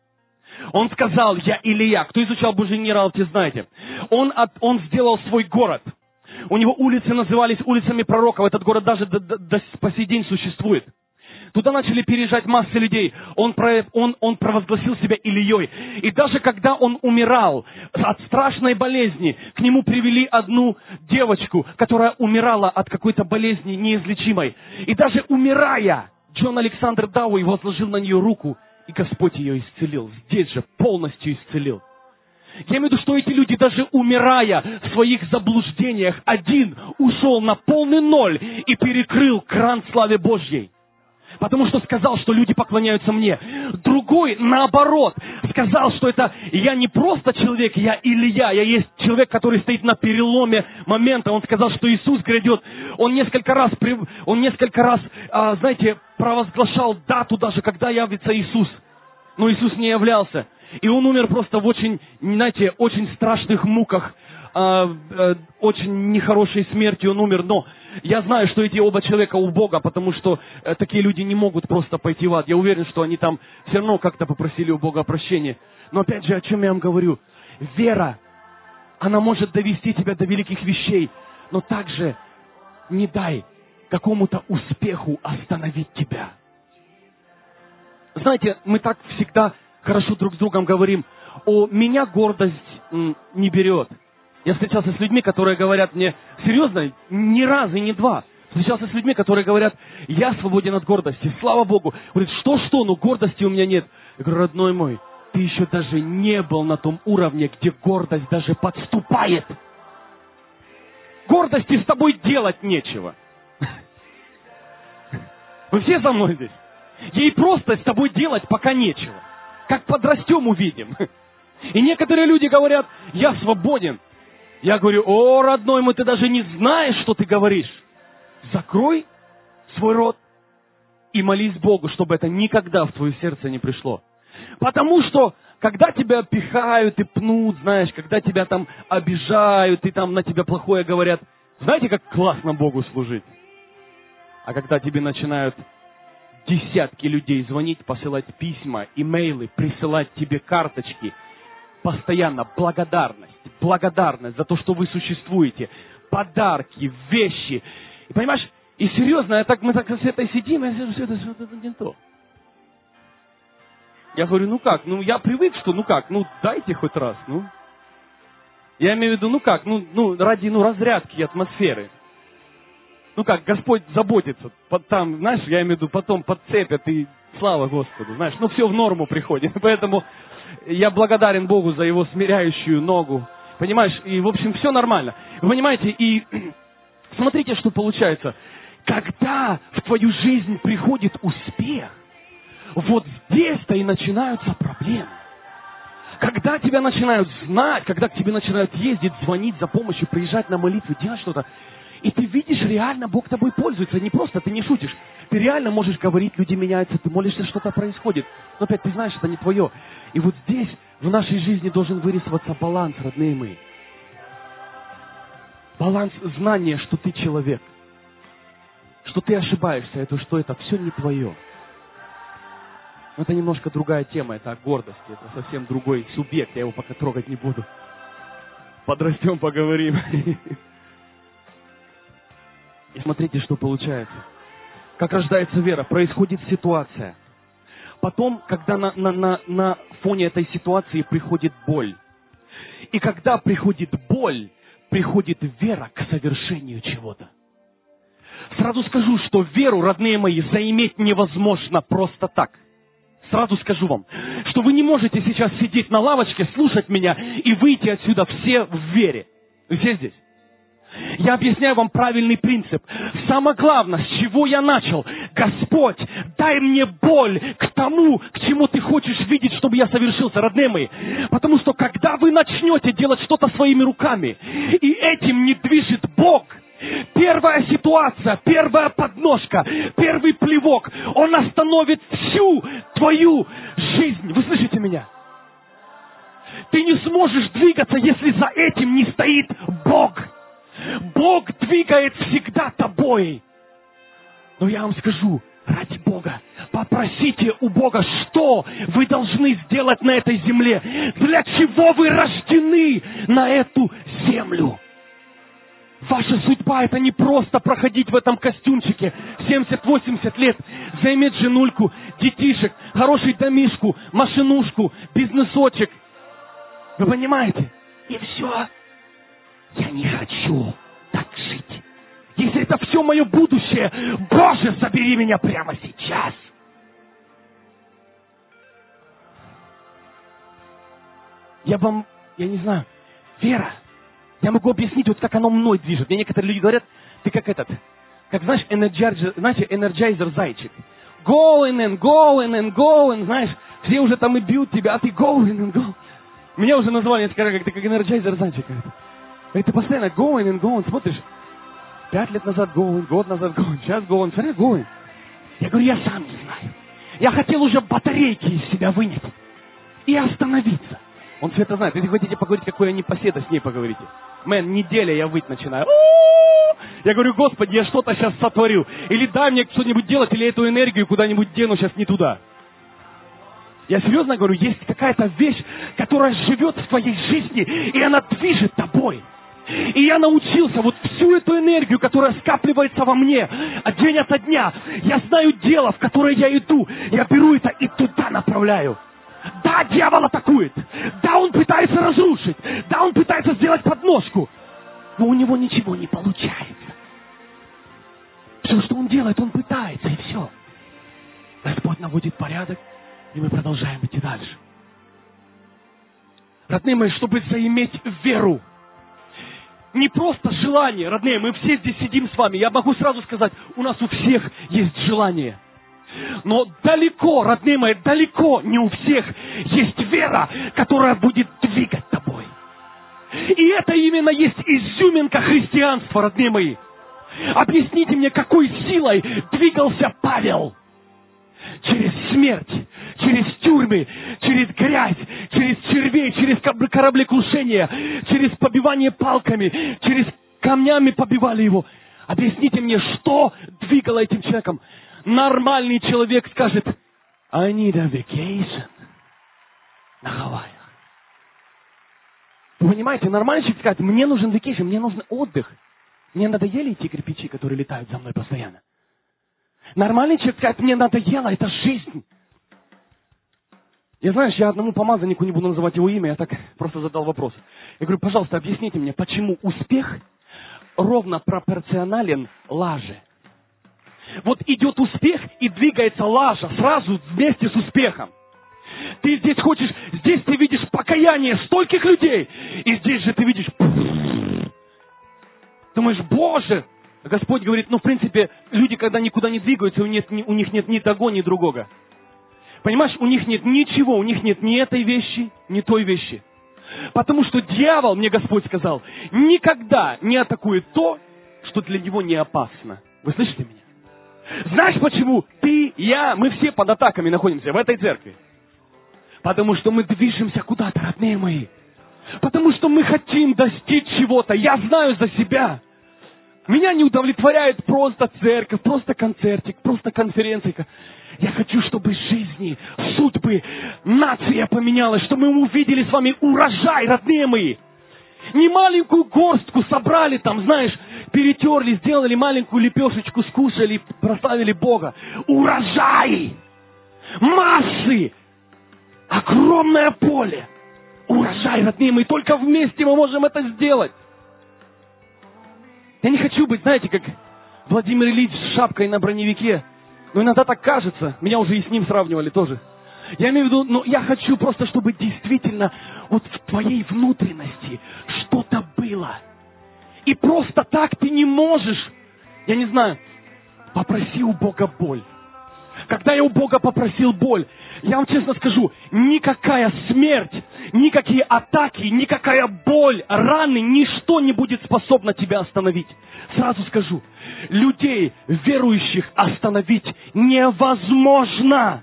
Он сказал, я Илия. Кто изучал Божьих генералов, те знаете. Он, от, он сделал свой город. У него улицы назывались улицами пророков. Этот город даже до, до, до по сей день существует. Туда начали переезжать массы людей. Он, про, он, он провозгласил себя Илией. И даже когда он умирал от страшной болезни, к нему привели одну девочку, которая умирала от какой-то болезни неизлечимой. И даже умирая, Джон Александр Дауэй возложил на нее руку, и Господь ее исцелил. Здесь же полностью исцелил. Я имею в виду, что эти люди, даже умирая в своих заблуждениях, один ушел на полный ноль и перекрыл кран славы Божьей. Потому что сказал, что люди поклоняются мне. Другой, наоборот, сказал, что это я не просто человек, я Илия, я есть человек, который стоит на переломе момента. Он сказал, что Иисус грядет. Он несколько раз, он несколько раз, знаете, провозглашал дату даже, когда явится Иисус. Но Иисус не являлся. И он умер просто в очень, знаете, очень страшных муках, очень нехорошей смертью он умер. Но я знаю, что эти оба человека у Бога, потому что э, такие люди не могут просто пойти в ад. Я уверен, что они там все равно как-то попросили у Бога прощения. Но опять же, о чем я вам говорю? Вера, она может довести тебя до великих вещей, но также не дай какому-то успеху остановить тебя. Знаете, мы так всегда хорошо друг с другом говорим, о, меня гордость м, не берет. Я встречался с людьми, которые говорят мне, серьезно, ни разу, ни два. Встречался с людьми, которые говорят, я свободен от гордости, слава Богу. Говорит, что-что, но гордости у меня нет. Я говорю, родной мой, ты еще даже не был на том уровне, где гордость даже подступает. Гордости с тобой делать нечего. Вы все со мной здесь? Ей просто с тобой делать пока нечего. Как подрастем, увидим. И некоторые люди говорят, я свободен. Я говорю: о, родной мой, ты даже не знаешь, что ты говоришь. Закрой свой рот и молись Богу, чтобы это никогда в твое сердце не пришло. Потому что, когда тебя пихают и пнут, знаешь, когда тебя там обижают и там на тебя плохое говорят, знаете, как классно Богу служить? А когда тебе начинают десятки людей звонить, посылать письма, имейлы, присылать тебе карточки, постоянно благодарность, благодарность за то, что вы существуете, подарки, вещи. И понимаешь, и серьезно, я так, мы так с этой сидим, и я говорю: все это, все это не то. Я говорю: ну как, ну я привык, что, ну как, ну дайте хоть раз, ну. Я имею в виду, ну как, ну, ну ради ну, разрядки атмосферы. Ну как, Господь заботится, под, там, знаешь, я имею в виду, потом подцепят и слава Господу, знаешь, ну все в норму приходит. Поэтому я благодарен Богу за Его смиряющую ногу, понимаешь, и в общем все нормально. Вы понимаете, и смотрите, что получается. Когда в твою жизнь приходит успех, вот здесь-то и начинаются проблемы. Когда тебя начинают знать, когда к тебе начинают ездить, звонить за помощью, приезжать на молитву, делать что-то, и ты видишь, реально Бог тобой пользуется. Не просто, ты не шутишь. Ты реально можешь говорить, люди меняются, ты молишься, что-то происходит. Но опять ты знаешь, это не твое. И вот здесь в нашей жизни должен вырисоваться баланс, родные мои. Баланс знания, что ты человек. Что ты ошибаешься, это что это все не твое. Но это немножко другая тема, это о гордости. Это совсем другой субъект, я его пока трогать не буду. Подрастем, поговорим. И смотрите, что получается. Как рождается вера. Происходит ситуация. Потом, когда на, на, на, на фоне этой ситуации приходит боль. И когда приходит боль, приходит вера к совершению чего-то. Сразу скажу, что веру, родные мои, заиметь невозможно просто так. Сразу скажу вам, что вы не можете сейчас сидеть на лавочке, слушать меня и выйти отсюда все в вере. Вы все здесь? Я объясняю вам правильный принцип. Самое главное, с чего я начал. Господь, дай мне боль к тому, к чему ты хочешь видеть, чтобы я совершился, родные мои. Потому что когда вы начнете делать что-то своими руками, и этим не движет Бог, первая ситуация, первая подножка, первый плевок, он остановит всю твою жизнь. Вы слышите меня? Ты не сможешь двигаться, если за этим не стоит Бог. Бог двигает всегда тобой. Но я вам скажу, ради Бога, попросите у Бога, что вы должны сделать на этой земле. Для чего вы рождены на эту землю? Ваша судьба — это не просто проходить в этом костюмчике семьдесят-восемьдесят лет, заиметь женульку, детишек, хороший домишку, машинушку, бизнесочек. Вы понимаете? И все. Я не хочу так жить. Если это все мое будущее, Боже, забери меня прямо сейчас. Я вам, я не знаю, вера. Я могу объяснить, вот как оно мной движет. Мне некоторые люди говорят, ты как этот, как, знаешь, энерджайзер, знаете, энерджайзер зайчик. Going and going and going, знаешь, все уже там и бьют тебя, а ты going and going. Меня уже назвали, как ты как энерджайзер зайчик. И ты постоянно going and going, смотришь, пять лет назад going, год назад going, сейчас going, смотри, going. Я говорю, я сам не знаю. Я хотел уже батарейки из себя вынять и остановиться. Он все это знает. Если хотите поговорить, какой я непоседа, с ней поговорите. Мэн, неделя я выть начинаю. Я говорю, Господи, я что-то сейчас сотворю. Или дай мне что-нибудь делать, или эту энергию куда-нибудь дену сейчас не туда. Я серьезно говорю, есть какая-то вещь, которая живет в твоей жизни, и она движет тобой. И я научился вот всю эту энергию, которая скапливается во мне день ото дня. Я знаю дело, в которое я иду. Я беру это и туда направляю. Да, дьявол атакует. Да, он пытается разрушить. Да, он пытается сделать подножку. Но у него ничего не получается. Все, что он делает, он пытается, и все. Господь наводит порядок, и мы продолжаем идти дальше. Родные мои, чтобы заиметь веру, не просто желание, родные, мы все здесь сидим с вами. Я могу сразу сказать, у нас у всех есть желание. Но далеко, родные мои, далеко не у всех есть вера, которая будет двигать тобой. И это именно есть изюминка христианства, родные мои. Объясните мне, какой силой двигался Павел? Через смерть, через тюрьмы, через грязь, через червей, через кораблекрушение, через побивание палками, через камнями побивали его. Объясните мне, что двигало этим человеком? Нормальный человек скажет: I need a vacation на Гавайях. Вы понимаете, нормальный человек скажет: мне нужен vacation, мне нужен отдых. Мне надоели эти кирпичи, которые летают за мной постоянно. Нормальный человек скажет: мне надоело, это жизнь. Я, знаешь, я одному помазаннику, не буду называть его имя, я так просто задал вопрос. Я говорю: пожалуйста, объясните мне, почему успех ровно пропорционален лаже? Вот идет успех и двигается лажа сразу вместе с успехом. Ты здесь хочешь, здесь ты видишь покаяние стольких людей, и здесь же ты видишь... Думаешь: Боже! Господь говорит: ну, в принципе, люди, когда никуда не двигаются, у них, у них нет ни того, ни другого. Понимаешь, у них нет ничего, у них нет ни этой вещи, ни той вещи. Потому что дьявол, мне Господь сказал, никогда не атакует то, что для него не опасно. Вы слышите меня? Знаешь, почему ты, я, мы все под атаками находимся в этой церкви? Потому что мы движемся куда-то, родные мои. Потому что мы хотим достичь чего-то. Я знаю за себя. Меня не удовлетворяет просто церковь, просто концертик, просто конференция. Я хочу, чтобы жизни, судьбы, нация поменялась, чтобы мы увидели с вами урожай, родные мои. Не маленькую горстку собрали там, знаешь, перетерли, сделали маленькую лепешечку, скушали, прославили Бога. Урожай! Массы! Огромное поле! Урожай, родные мои! Только вместе мы можем это сделать. Я не хочу быть, знаете, как Владимир Ильич с шапкой на броневике. Но иногда так кажется. Меня уже и с ним сравнивали тоже. Я имею в виду, ну, я хочу просто, чтобы действительно вот в твоей внутренности что-то было. И просто так ты не можешь, я не знаю, попроси у Бога боль. Когда я у Бога попросил боль, я вам честно скажу, никакая смерть, никакие атаки, никакая боль, раны, ничто не будет способно тебя остановить. Сразу скажу, людей, верующих, остановить невозможно.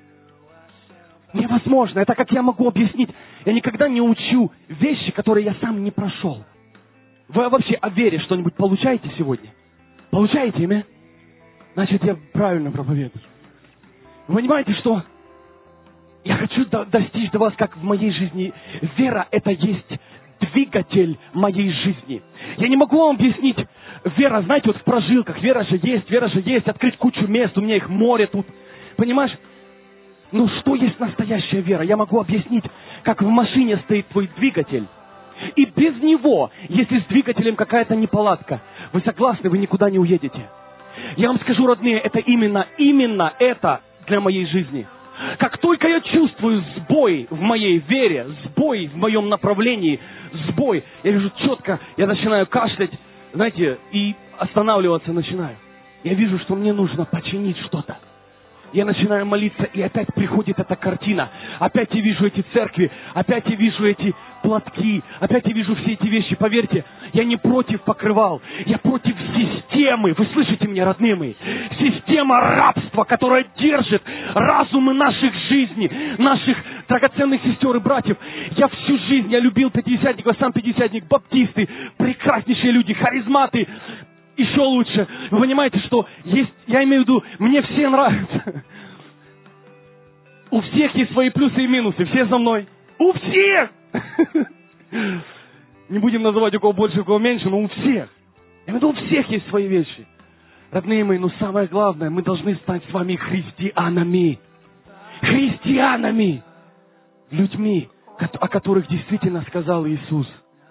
Невозможно. Это как я могу объяснить. Я никогда не учу вещи, которые я сам не прошел. Вы вообще о вере что-нибудь получаете сегодня? Получаете, имя? Значит, я правильно проповедую. Вы понимаете, что я хочу до- достичь до вас, как в моей жизни. Вера – это есть двигатель моей жизни. Я не могу вам объяснить. Вера, знаете, вот в прожилках. Вера же есть, вера же есть. Открыть кучу мест. У меня их море тут. Понимаешь? Ну, что есть настоящая вера? Я могу объяснить, как в машине стоит твой двигатель. И без него, если с двигателем какая-то неполадка, вы согласны, вы никуда не уедете. Я вам скажу, родные, это именно, именно это для моей жизни. Как только я чувствую сбой в моей вере, сбой в моем направлении, сбой, я вижу четко, я начинаю кашлять, знаете, и останавливаться начинаю. Я вижу, что мне нужно починить что-то. Я начинаю молиться, и опять приходит эта картина. Опять я вижу эти церкви, опять я вижу эти платки, опять я вижу все эти вещи. Поверьте, я не против покрывал, я против системы. Вы слышите меня, родные мои? Система рабства, которая держит разумы наших жизней, наших драгоценных сестер и братьев. Я всю жизнь, я любил пятидесятников, сам пятидесятник, баптисты, прекраснейшие люди, харизматы. Еще лучше. Вы понимаете, что есть, я имею в виду, мне все нравятся. У всех есть свои плюсы и минусы. Все за мной. У всех! Не будем называть, у кого больше, у кого меньше, но у всех. Я имею в виду, у всех есть свои вещи. Родные мои, но самое главное, мы должны стать с вами христианами. Христианами. Людьми, о которых действительно сказал Иисус.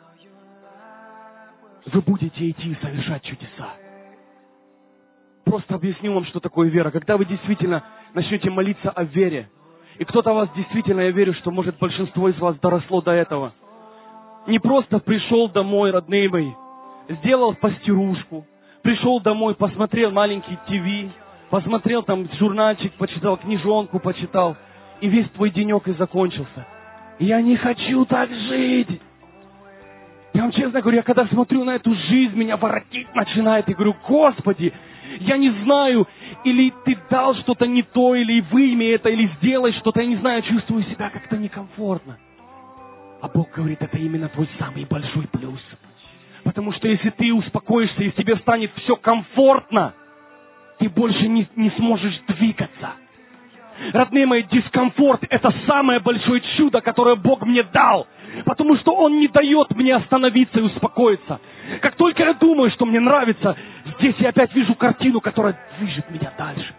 Вы будете идти и совершать чудеса. Просто объясню вам, что такое вера. Когда вы действительно начнете молиться о вере, и кто-то вас действительно, я верю, что, может, большинство из вас доросло до этого, не просто пришел домой, родные мои, сделал постирушку, пришел домой, посмотрел маленький ТВ, посмотрел там журнальчик, почитал, книжонку почитал, и весь твой денек и закончился. Я не хочу так жить. Я вам честно говорю, я когда смотрю на эту жизнь, меня воротить начинает, и говорю, Господи, я не знаю, или Ты дал что-то не то, или выйми это, или сделай что-то, я не знаю, чувствую себя как-то некомфортно. А Бог говорит, это именно твой самый большой плюс. Потому что если ты успокоишься, и тебе станет все комфортно, ты больше не, не сможешь двигаться. Родные мои, дискомфорт – это самое большое чудо, которое Бог мне дал. Потому что Он не дает мне остановиться и успокоиться. Как только я думаю, что мне нравится, здесь я опять вижу картину, которая движет меня дальше.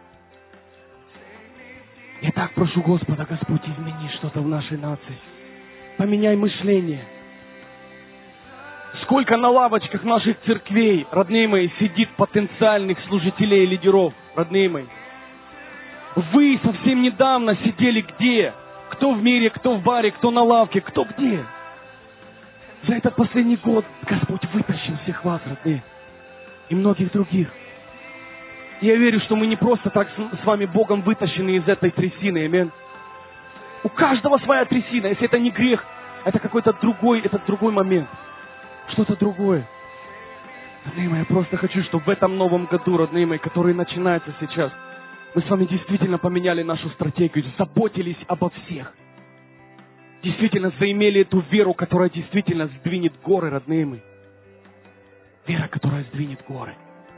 Я так прошу Господа, Господь, измени что-то в нашей нации. Поменяй мышление. Сколько на лавочках наших церквей, родные мои, сидит потенциальных служителей и лидеров, родные мои. Вы совсем недавно сидели где? Кто в мире, кто в баре, кто на лавке, кто где? За этот последний год Господь вытащил всех вас, родные, и многих других. И я верю, что мы не просто так с вами Богом вытащены из этой трясины, аминь. У каждого своя трясина. Если это не грех, это какой-то другой, это другой момент. Что-то другое. Родные мои, я просто хочу, чтобы в этом новом году, родные мои, который начинается сейчас, мы с вами действительно поменяли нашу стратегию, заботились обо всех. Действительно заимели эту веру, которая действительно сдвинет горы, родные мои. Вера, которая сдвинет горы.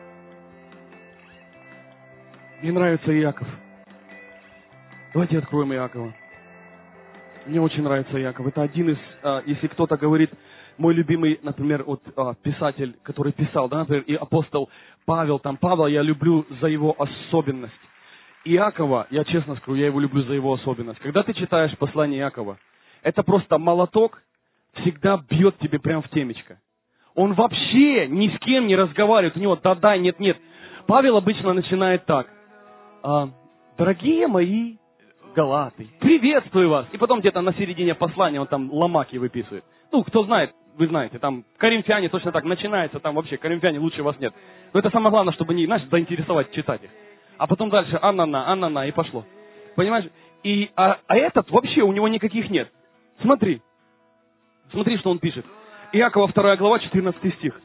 Мне нравится Иаков. Давайте откроем Иакова. Мне очень нравится Иаков. Это один из, если кто-то говорит, мой любимый, например, вот, писатель, который писал, да, например, и апостол Павел, там Павла я люблю за его особенность. Иакова, я честно скажу, я его люблю за его особенность. Когда ты читаешь послание Иакова, это просто молоток всегда бьет тебе прямо в темечко. Он вообще ни с кем не разговаривает, у него да-да, нет-нет. Павел обычно начинает так. Дорогие мои галаты, приветствую вас. И потом где-то на середине послания он там ломаки выписывает. Ну, кто знает, вы знаете, там коринфяне точно так начинается, там вообще коринфяне лучше вас нет. Но это самое главное, чтобы не, знаешь, заинтересовать читать их. А потом дальше анна-на, анна-на, и пошло. Понимаешь? И, а, а этот вообще у него никаких нет. Смотри. Смотри, что он пишет. Иакова вторая глава, четырнадцатый стих.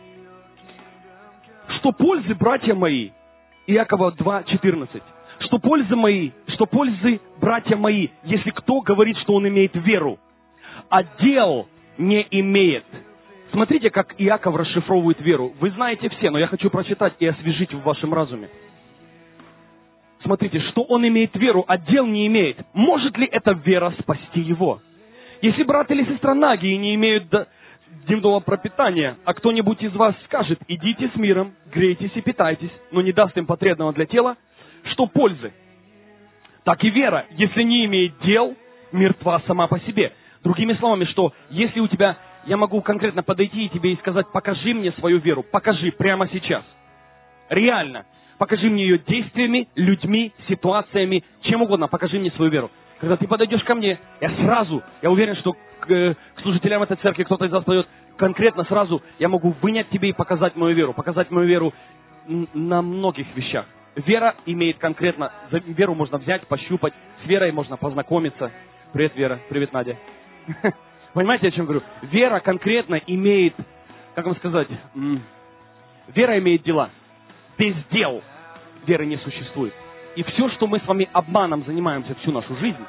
Что пользы, братья мои, Иакова два, четырнадцать. Что пользы мои, что пользы, братья мои, если кто говорит, что он имеет веру, а дел не имеет. Смотрите, как Иаков расшифровывает веру. Вы знаете все, но я хочу прочитать и освежить в вашем разуме. Смотрите, что он имеет веру, а дел не имеет. Может ли эта вера спасти его? Если брат или сестра наги и не имеют дневного пропитания, а кто-нибудь из вас скажет, идите с миром, грейтесь и питайтесь, но не даст им потребного для тела, что пользы? Так и вера, если не имеет дел, мертва сама по себе. Другими словами, что если у тебя, я могу конкретно подойти и тебе и сказать, покажи мне свою веру, покажи прямо сейчас. Реально. Покажи мне ее действиями, людьми, ситуациями, чем угодно. Покажи мне свою веру. Когда ты подойдешь ко мне, я сразу, я уверен, что к, э, к служителям этой церкви кто-то из вас подойдет, конкретно сразу я могу вынять тебе и показать мою веру. Показать мою веру на многих вещах. Вера имеет конкретно, веру можно взять, пощупать, с верой можно познакомиться. Привет, Вера. Привет, Надя. Понимаете, о чем говорю? Вера конкретно имеет, как вам сказать, вера имеет дела. Без дел веры не существует. И все, что мы с вами обманом занимаемся всю нашу жизнь,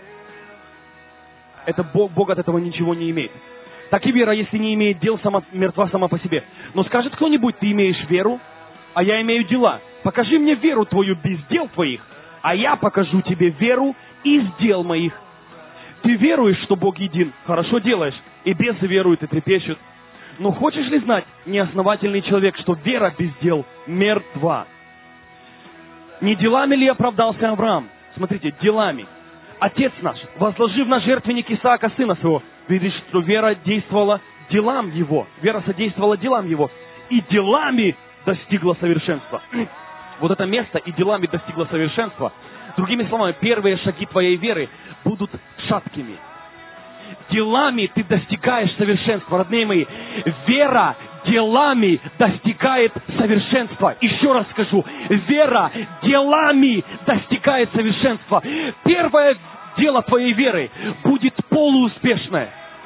это Бог, Бог от этого ничего не имеет. Так и вера, если не имеет дел, сама, мертва сама по себе. Но скажет кто-нибудь, ты имеешь веру, а я имею дела. Покажи мне веру твою без дел твоих, а я покажу тебе веру из дел моих. Ты веруешь, что Бог един, хорошо делаешь, и бесы веруют и трепещут. Но хочешь ли знать, неосновательный человек, что вера без дел мертва? Не делами ли оправдался Авраам? Смотрите, делами. Отец наш, возложив на жертвенник Исаака, сына своего, видишь, что вера действовала делам его. Вера содействовала делам его. И делами достигла совершенства. Вот это место и делами достигла совершенства. Другими словами, первые шаги твоей веры будут шаткими. Делами ты достигаешь совершенства, родные мои. Вера делами достигает совершенства. Еще раз скажу, вера делами достигает совершенства. Первое дело твоей веры будет полууспешное.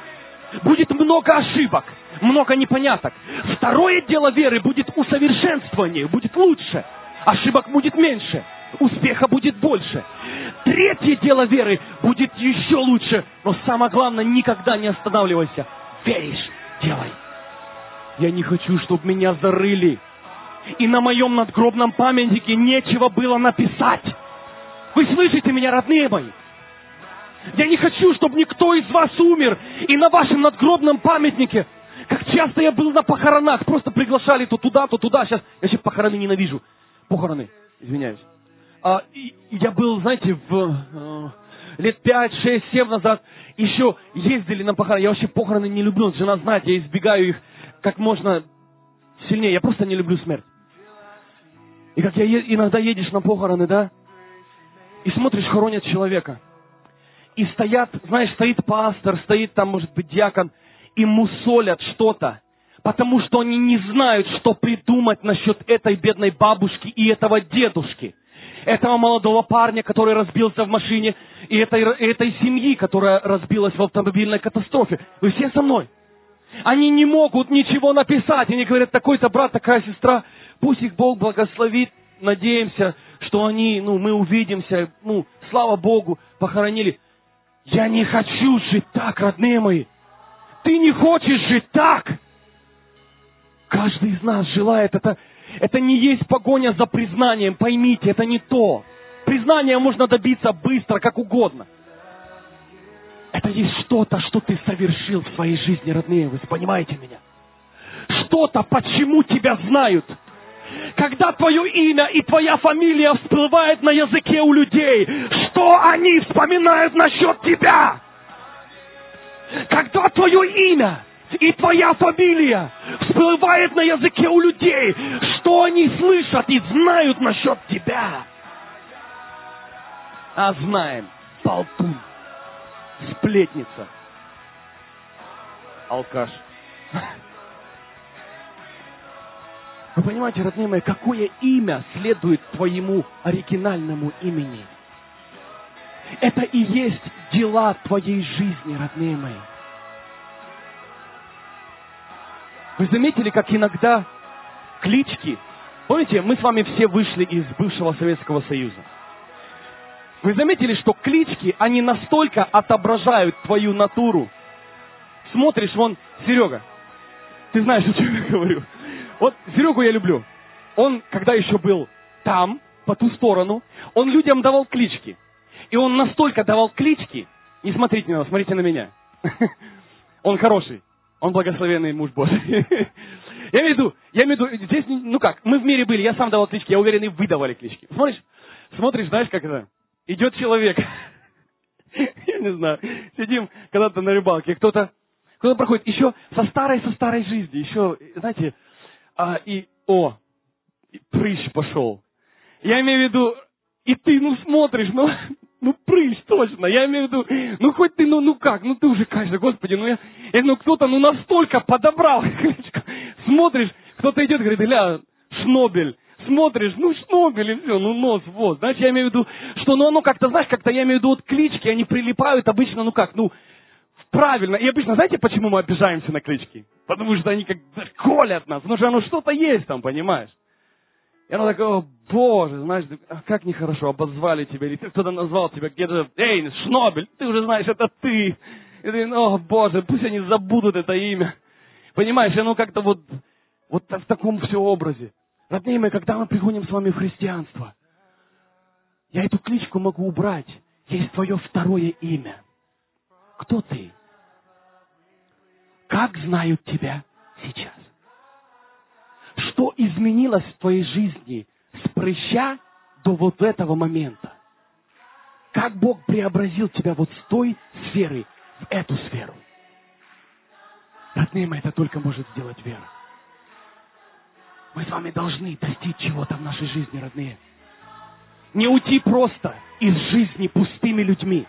Будет много ошибок, много непоняток. Второе дело веры будет усовершенствование, будет лучше. Ошибок будет меньше, успеха будет больше. Третье дело веры будет еще лучше. Но самое главное, никогда не останавливайся. Веришь, делай. Я не хочу, чтобы меня зарыли. И на моем надгробном памятнике нечего было написать. Вы слышите меня, родные мои? Я не хочу, чтобы никто из вас умер. И на вашем надгробном памятнике, как часто я был на похоронах, просто приглашали то туда, то туда. Сейчас я сейчас похороны ненавижу. Похороны, извиняюсь. А, и, я был, знаете, в э, лет пять, шесть, семь назад еще ездили на похороны. Я вообще похороны не люблю. Жена знает, я избегаю их как можно сильнее. Я просто не люблю смерть. И как я е- иногда едешь на похороны, да, и смотришь, хоронят человека. И стоят, знаешь, стоит пастор, стоит там, может быть, диакон, и мусолят что-то. Потому что они не знают, что придумать насчет этой бедной бабушки и этого дедушки. Этого молодого парня, который разбился в машине, и этой, этой семьи, которая разбилась в автомобильной катастрофе. Вы все со мной? Они не могут ничего написать. Они говорят, такой-то брат, такая сестра, пусть их Бог благословит. Надеемся, что они, ну, мы увидимся, ну, слава Богу, похоронили. Я не хочу жить так, родные мои. Ты не хочешь жить так. Каждый из нас желает это. Это не есть погоня за признанием, поймите, это не то. Признание можно добиться быстро, как угодно. Это есть что-то, что ты совершил в своей жизни, родные, вы понимаете меня? Что-то, почему тебя знают. Когда твое имя и твоя фамилия всплывает на языке у людей, что они вспоминают насчет тебя? Когда твое имя и твоя фамилия всплывает на языке у людей, что они слышат и знают насчет тебя? А знаем, болтун, сплетница, алкаш. Вы понимаете, родные мои, какое имя следует твоему оригинальному имени? Это и есть дела твоей жизни, родные мои. Вы заметили, как иногда клички... Помните, мы с вами все вышли из бывшего Советского Союза. Вы заметили, что клички, они настолько отображают твою натуру. Смотришь, вон, Серега, ты знаешь, о чем я говорю. Вот Серегу я люблю. Он, когда еще был там, по ту сторону, он людям давал клички. И он настолько давал клички, не смотрите на него, смотрите на меня. Он хороший, он благословенный муж Божий. Я имею в виду, я имею в виду, здесь, ну как, мы в мире были, я сам давал клички, я уверен, и вы давали клички. Смотришь, смотришь, знаешь, как это? Идет человек, я не знаю, сидим когда-то на рыбалке, кто-то, кто-то проходит, еще со старой, со старой жизни, еще, знаете, а, и, о, и прыщ пошел. Я имею в виду, и ты, ну, смотришь, ну, ну, прыщ точно. Я имею в виду, ну, хоть ты, ну, ну как, ну, ты уже, конечно, Господи, ну, я, я ну, кто-то, ну, настолько подобрал кличку. Смотришь, кто-то идет, говорит, ля, Шнобель. Смотришь, ну, Шнобель, и все, ну, нос, вот. Знаешь, я имею в виду, что, ну, оно как-то, знаешь, как-то, я имею в виду, вот клички, они прилипают обычно, ну, как, ну, правильно. И обычно, знаете, почему мы обижаемся на клички? Потому что они как колят нас. Потому что оно что-то есть там, понимаешь? И оно такое, о, Боже, знаешь, как нехорошо, обозвали тебя, или кто-то назвал тебя где-то, эй, Шнобель, ты уже знаешь, это ты. И ты, о, Боже, пусть они забудут это имя. Понимаешь, оно как-то вот, вот в таком все образе. Родные мои, когда мы приходим с вами в христианство, я эту кличку могу убрать. Есть твое второе имя. Кто ты? Как знают тебя сейчас? Что изменилось в твоей жизни с прыща до вот этого момента? Как Бог преобразил тебя вот с той сферы в эту сферу? Родные мои, это только может сделать вера. Мы с вами должны достичь чего-то в нашей жизни, родные. Не уйти просто из жизни пустыми людьми.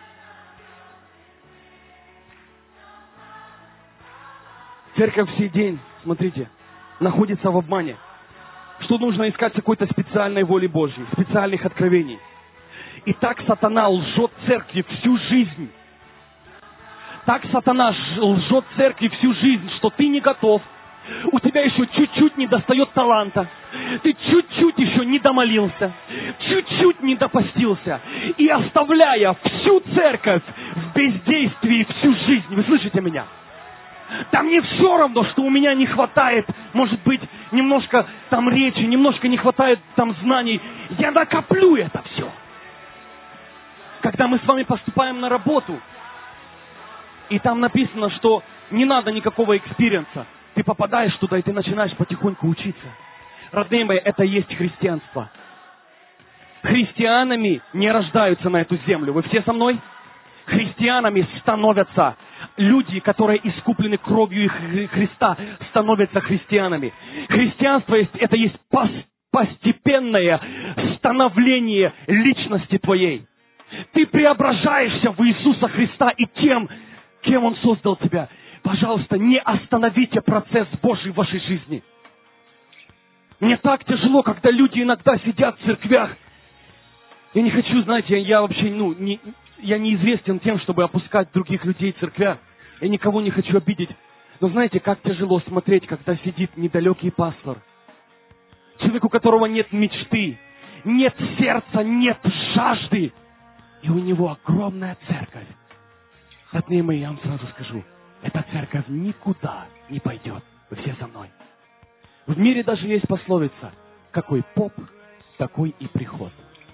Церковь сей день, смотрите, находится в обмане. Что нужно искать какой-то специальной воли Божьей, специальных откровений. И так сатана лжет церкви всю жизнь. Так сатана ж- лжет церкви всю жизнь, что ты не готов. У тебя еще чуть-чуть не достает таланта. Ты чуть-чуть еще не домолился. Чуть-чуть не допостился. И оставляя всю церковь в бездействии всю жизнь. Вы слышите меня? Да мне все равно, что у меня не хватает, может быть, немножко там речи, немножко не хватает там знаний. Я накоплю это все. Когда мы с вами поступаем на работу, и там написано, что не надо никакого экспириенса. Ты попадаешь туда, и ты начинаешь потихоньку учиться. Родные мои, это и есть христианство. Христианами не рождаются на эту землю. Вы все со мной? Христианами становятся люди, которые искуплены кровью Христа, становятся христианами. Христианство есть, это есть постепенное становление личности твоей. Ты преображаешься в Иисуса Христа и тем, кем Он создал тебя. Пожалуйста, не остановите процесс Божий в вашей жизни. Мне так тяжело, когда люди иногда сидят в церквях. Я не хочу, знаете, я вообще, ну, не, я неизвестен тем, чтобы опускать других людей в церквях. Я никого не хочу обидеть. Но знаете, как тяжело смотреть, когда сидит недалекий пастор. Человек, у которого нет мечты, нет сердца, нет жажды. И у него огромная церковь. Родные мои, я вам сразу скажу. Эта церковь никуда не пойдет. Вы все со мной. В мире даже есть пословица: какой поп, такой и приход.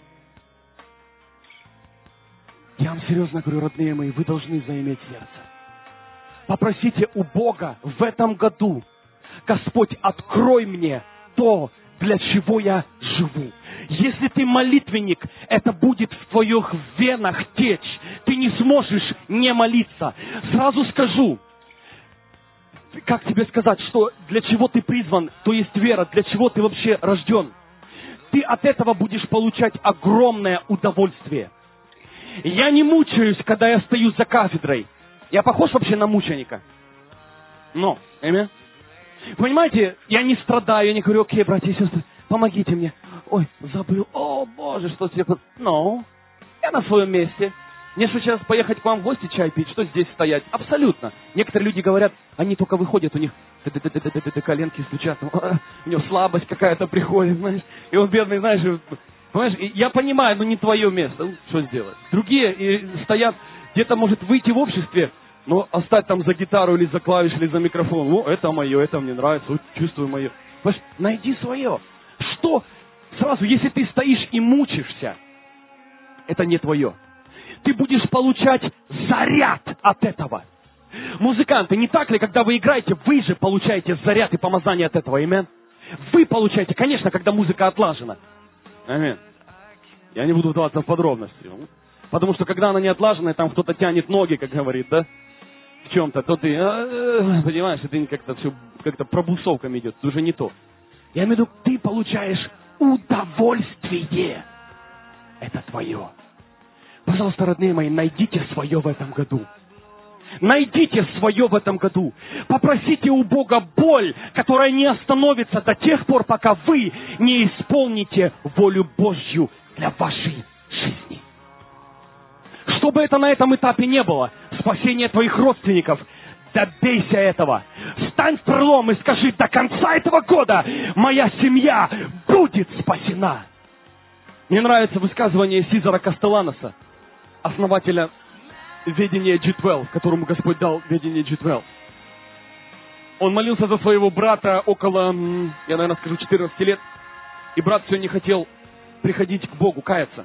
Я вам серьезно говорю, родные мои, вы должны заиметь сердце. Попросите у Бога в этом году: Господь, открой мне то, для чего я живу. Если ты молитвенник, это будет в твоих венах течь. Ты не сможешь не молиться. Сразу скажу, как тебе сказать, что для чего ты призван, то есть вера, для чего ты вообще рожден. Ты от этого будешь получать огромное удовольствие. Я не мучаюсь, когда я стою за кафедрой. Я похож вообще на мученика? Но, аминь. Понимаете, я не страдаю, я не говорю: окей, братья и сестры, помогите мне. Ой, забыл, о боже, что тебе... No, я на своем месте. Мне что, сейчас поехать к вам в гости чай пить, что здесь стоять? Абсолютно. Некоторые люди говорят, они только выходят, у них коленки стучат, у него слабость какая-то приходит, знаешь. И он бедный, знаешь, понимаешь, я понимаю, но не твое место, что сделать? Другие стоят, где-то может выйти в обществе, но остать там за гитару или за клавиш, или за микрофон. О, это мое, это мне нравится, вот, чувствую мое. Понимаешь, найди свое. Что? Сразу, если ты стоишь и мучишься, это не твое. Ты будешь получать заряд от этого. Музыканты, не так ли, когда вы играете, вы же получаете заряд и помазание от этого, аминь? Вы получаете, конечно, когда музыка отлажена. Аминь. Я не буду вдаваться в подробности. Потому что когда она не отлажена, там кто-то тянет ноги, как говорит, да? В чем-то, то ты, понимаешь, ты как-то все, как-то пробусовками идет, это уже не то. Я имею в виду, ты получаешь удовольствие. Это твое. Пожалуйста, родные мои, найдите свое в этом году. Найдите свое в этом году. Попросите у Бога боль, которая не остановится до тех пор, пока вы не исполните волю Божью для вашей жизни. Что бы это на этом этапе не было, спасение твоих родственников, добейся этого. Встань в пролом и скажи: до конца этого года моя семья будет спасена. Мне нравится высказывание Сизара Кастеланоса, основателя ведения джи двенадцать, которому Господь дал ведение джи двенадцать. Он молился за своего брата около, я, наверное, скажу, четырнадцати лет, и брат все не хотел приходить к Богу, каяться.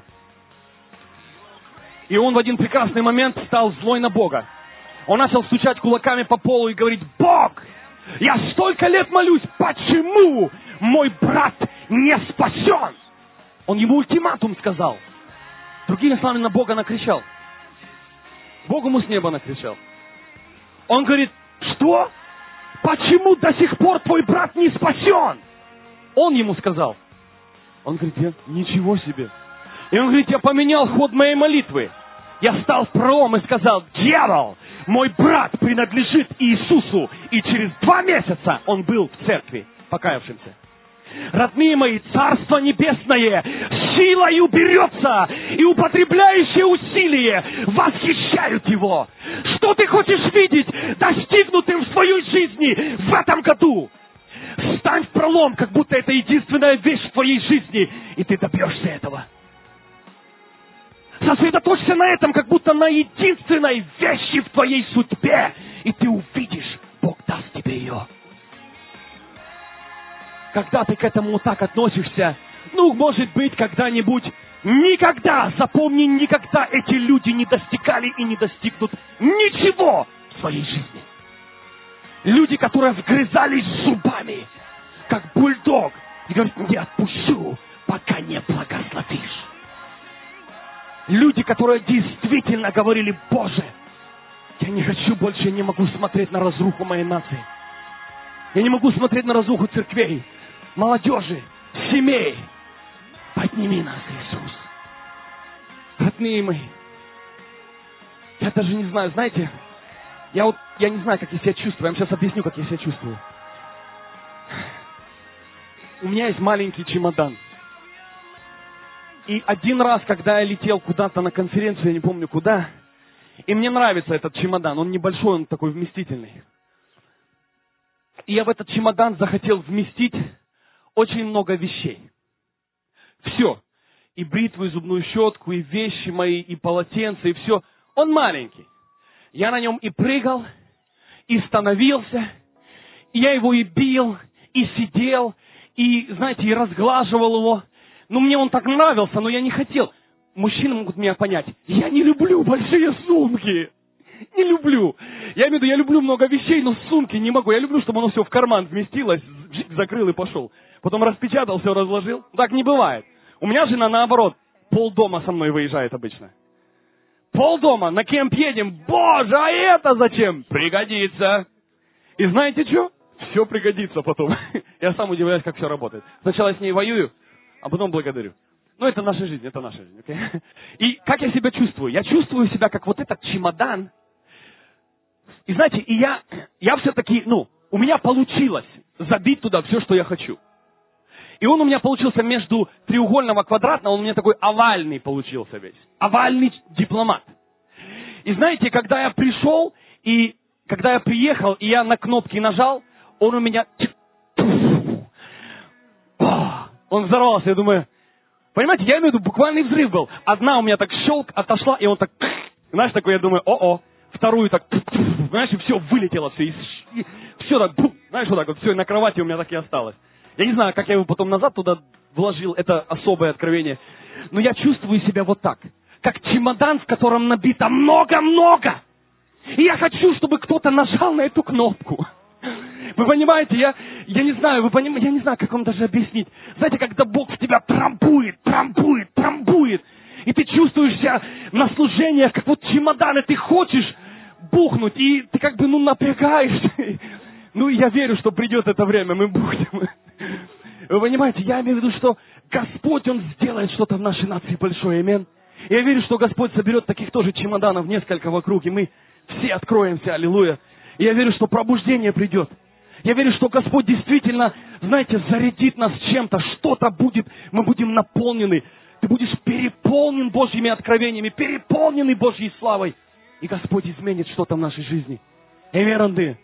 И он в один прекрасный момент стал злой на Бога. Он начал стучать кулаками по полу и говорить: Бог, я столько лет молюсь, почему мой брат не спасен? Он ему ультиматум сказал. Другими словами, на Бога накричал. Бог ему с неба накричал. Он говорит: что? Почему до сих пор твой брат не спасен? Он ему сказал. Он говорит: я, ничего себе. И он говорит: я поменял ход моей молитвы. Я встал в пролом и сказал: дьявол, мой брат принадлежит Иисусу. И через два месяца он был в церкви, покаявшимся. Родные мои, Царство Небесное силою берется, и употребляющие усилие восхищают его. Что ты хочешь видеть достигнутым в своей жизни в этом году? Встань в пролом, как будто это единственная вещь в твоей жизни, и ты добьешься этого. Сосредоточься на этом, как будто на единственной вещи в твоей судьбе, и ты увидишь, Бог даст тебе ее. Когда ты к этому вот так относишься, ну, может быть, когда-нибудь, никогда, запомни, никогда эти люди не достигали и не достигнут ничего в своей жизни. Люди, которые вгрызались зубами, как бульдог, и говорят, не отпущу, пока не благословишь. Люди, которые действительно говорили, Боже, я не хочу больше, я не могу смотреть на разруху моей нации. Я не могу смотреть на разруху церквей, молодежи, семей. Подними нас, Иисус. Родные мои, я даже не знаю, знаете, я вот, я не знаю, как я себя чувствую. Я вам сейчас объясню, как я себя чувствую. У меня есть маленький чемодан. И один раз, когда я летел куда-то на конференцию, я не помню куда, и мне нравится этот чемодан, он небольшой, он такой вместительный. И я в этот чемодан захотел вместить очень много вещей. Все. И бритву, и зубную щетку, и вещи мои, и полотенца, и все. Он маленький. Я на нем и прыгал, и становился, и я его и бил, и сидел, и, знаете, и разглаживал его. Ну, мне он так нравился, но я не хотел. Мужчины могут меня понять. Я не люблю большие сумки. Не люблю. Я имею в виду, я люблю много вещей, но сумки не могу. Я люблю, чтобы оно все в карман вместилось, закрыл и пошел. Потом распечатал, все разложил. Так не бывает. У меня жена наоборот. Полдома со мной выезжает обычно. Полдома, на кемп едем. Боже, а это зачем? Пригодится. И знаете что? Все пригодится потом. Я сам удивляюсь, как все работает. Сначала я с ней воюю, а потом благодарю. Ну, это наша жизнь, это наша жизнь. Okay? И как я себя чувствую? Я чувствую себя, как вот этот чемодан. И знаете, и я, я все-таки, ну, у меня получилось забить туда все, что я хочу. И он у меня получился между треугольного квадратного, он у меня такой овальный получился весь. Овальный дипломат. И знаете, когда я пришел, и когда я приехал, и я на кнопки нажал, он у меня... Он взорвался, я думаю... Понимаете, я имею в виду, буквальный взрыв был. Одна у меня так щелк, отошла, и он так... Знаешь, такой, я думаю, о-о. Вторую так... Знаешь, и все вылетело, все. И все так... Знаешь, вот так вот, все, и на кровати у меня так и осталось. Я не знаю, как я его потом назад туда вложил, это особое откровение. Но я чувствую себя вот так. Как чемодан, в котором набито много-много. И я хочу, чтобы кто-то нажал на эту кнопку. Вы понимаете, я, я не знаю, вы понимаете, я не знаю, как вам даже объяснить. Знаете, когда Бог в тебя трамбует, трамбует, трамбует, и ты чувствуешь себя на служениях, как вот чемодан, и ты хочешь бухнуть, и ты как бы, ну, напрягаешься. Ну, я верю, что придет это время, мы бухнем. Вы понимаете, я имею в виду, что Господь, Он сделает что-то в нашей нации большое, аминь. Я верю, что Господь соберет таких тоже чемоданов несколько вокруг, и мы все откроемся, аллилуйя. И я верю, что пробуждение придет. Я верю, что Господь действительно, знаете, зарядит нас чем-то, что-то будет, мы будем наполнены. Ты будешь переполнен Божьими откровениями, переполненный Божьей славой. И Господь изменит что-то в нашей жизни. Аминь.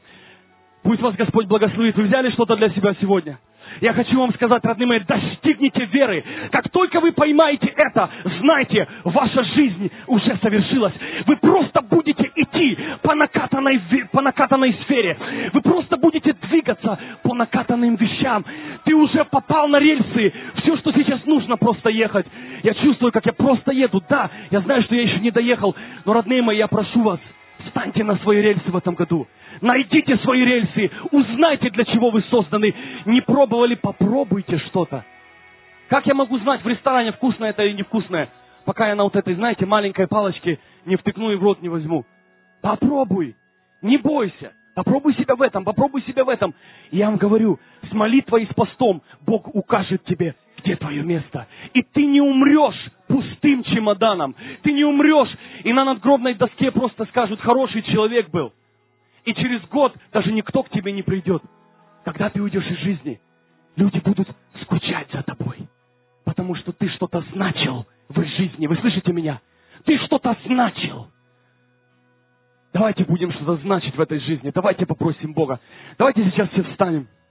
Пусть вас Господь благословит. Вы взяли что-то для себя сегодня? Я хочу вам сказать, родные мои, достигните веры. Как только вы поймаете это, знайте, ваша жизнь уже совершилась. Вы просто будете идти по накатанной, по накатанной сфере. Вы просто будете двигаться по накатанным вещам. Ты уже попал на рельсы. Все, что сейчас нужно, просто ехать. Я чувствую, как я просто еду. Да, я знаю, что я еще не доехал. Но, родные мои, я прошу вас, встаньте на свои рельсы в этом году. Найдите свои рельсы. Узнайте, для чего вы созданы. Не пробовали, попробуйте что-то. Как я могу знать в ресторане, вкусное это или невкусное, пока я на вот этой, знаете, маленькой палочке не втыкну и в рот не возьму? Попробуй. Не бойся. Попробуй себя в этом, попробуй себя в этом. И я вам говорю, с молитвой и с постом Бог укажет тебе, где твое место. И ты не умрешь пустым чемоданом. Ты не умрешь, и на надгробной доске просто скажут, хороший человек был. И через год даже никто к тебе не придет. Когда ты уйдешь из жизни, Люди будут скучать за тобой, потому что ты что-то значил в их жизни. Вы слышите меня? Ты что-то значил. Давайте будем что-то значить в этой жизни. Давайте попросим Бога. Давайте сейчас все встанем.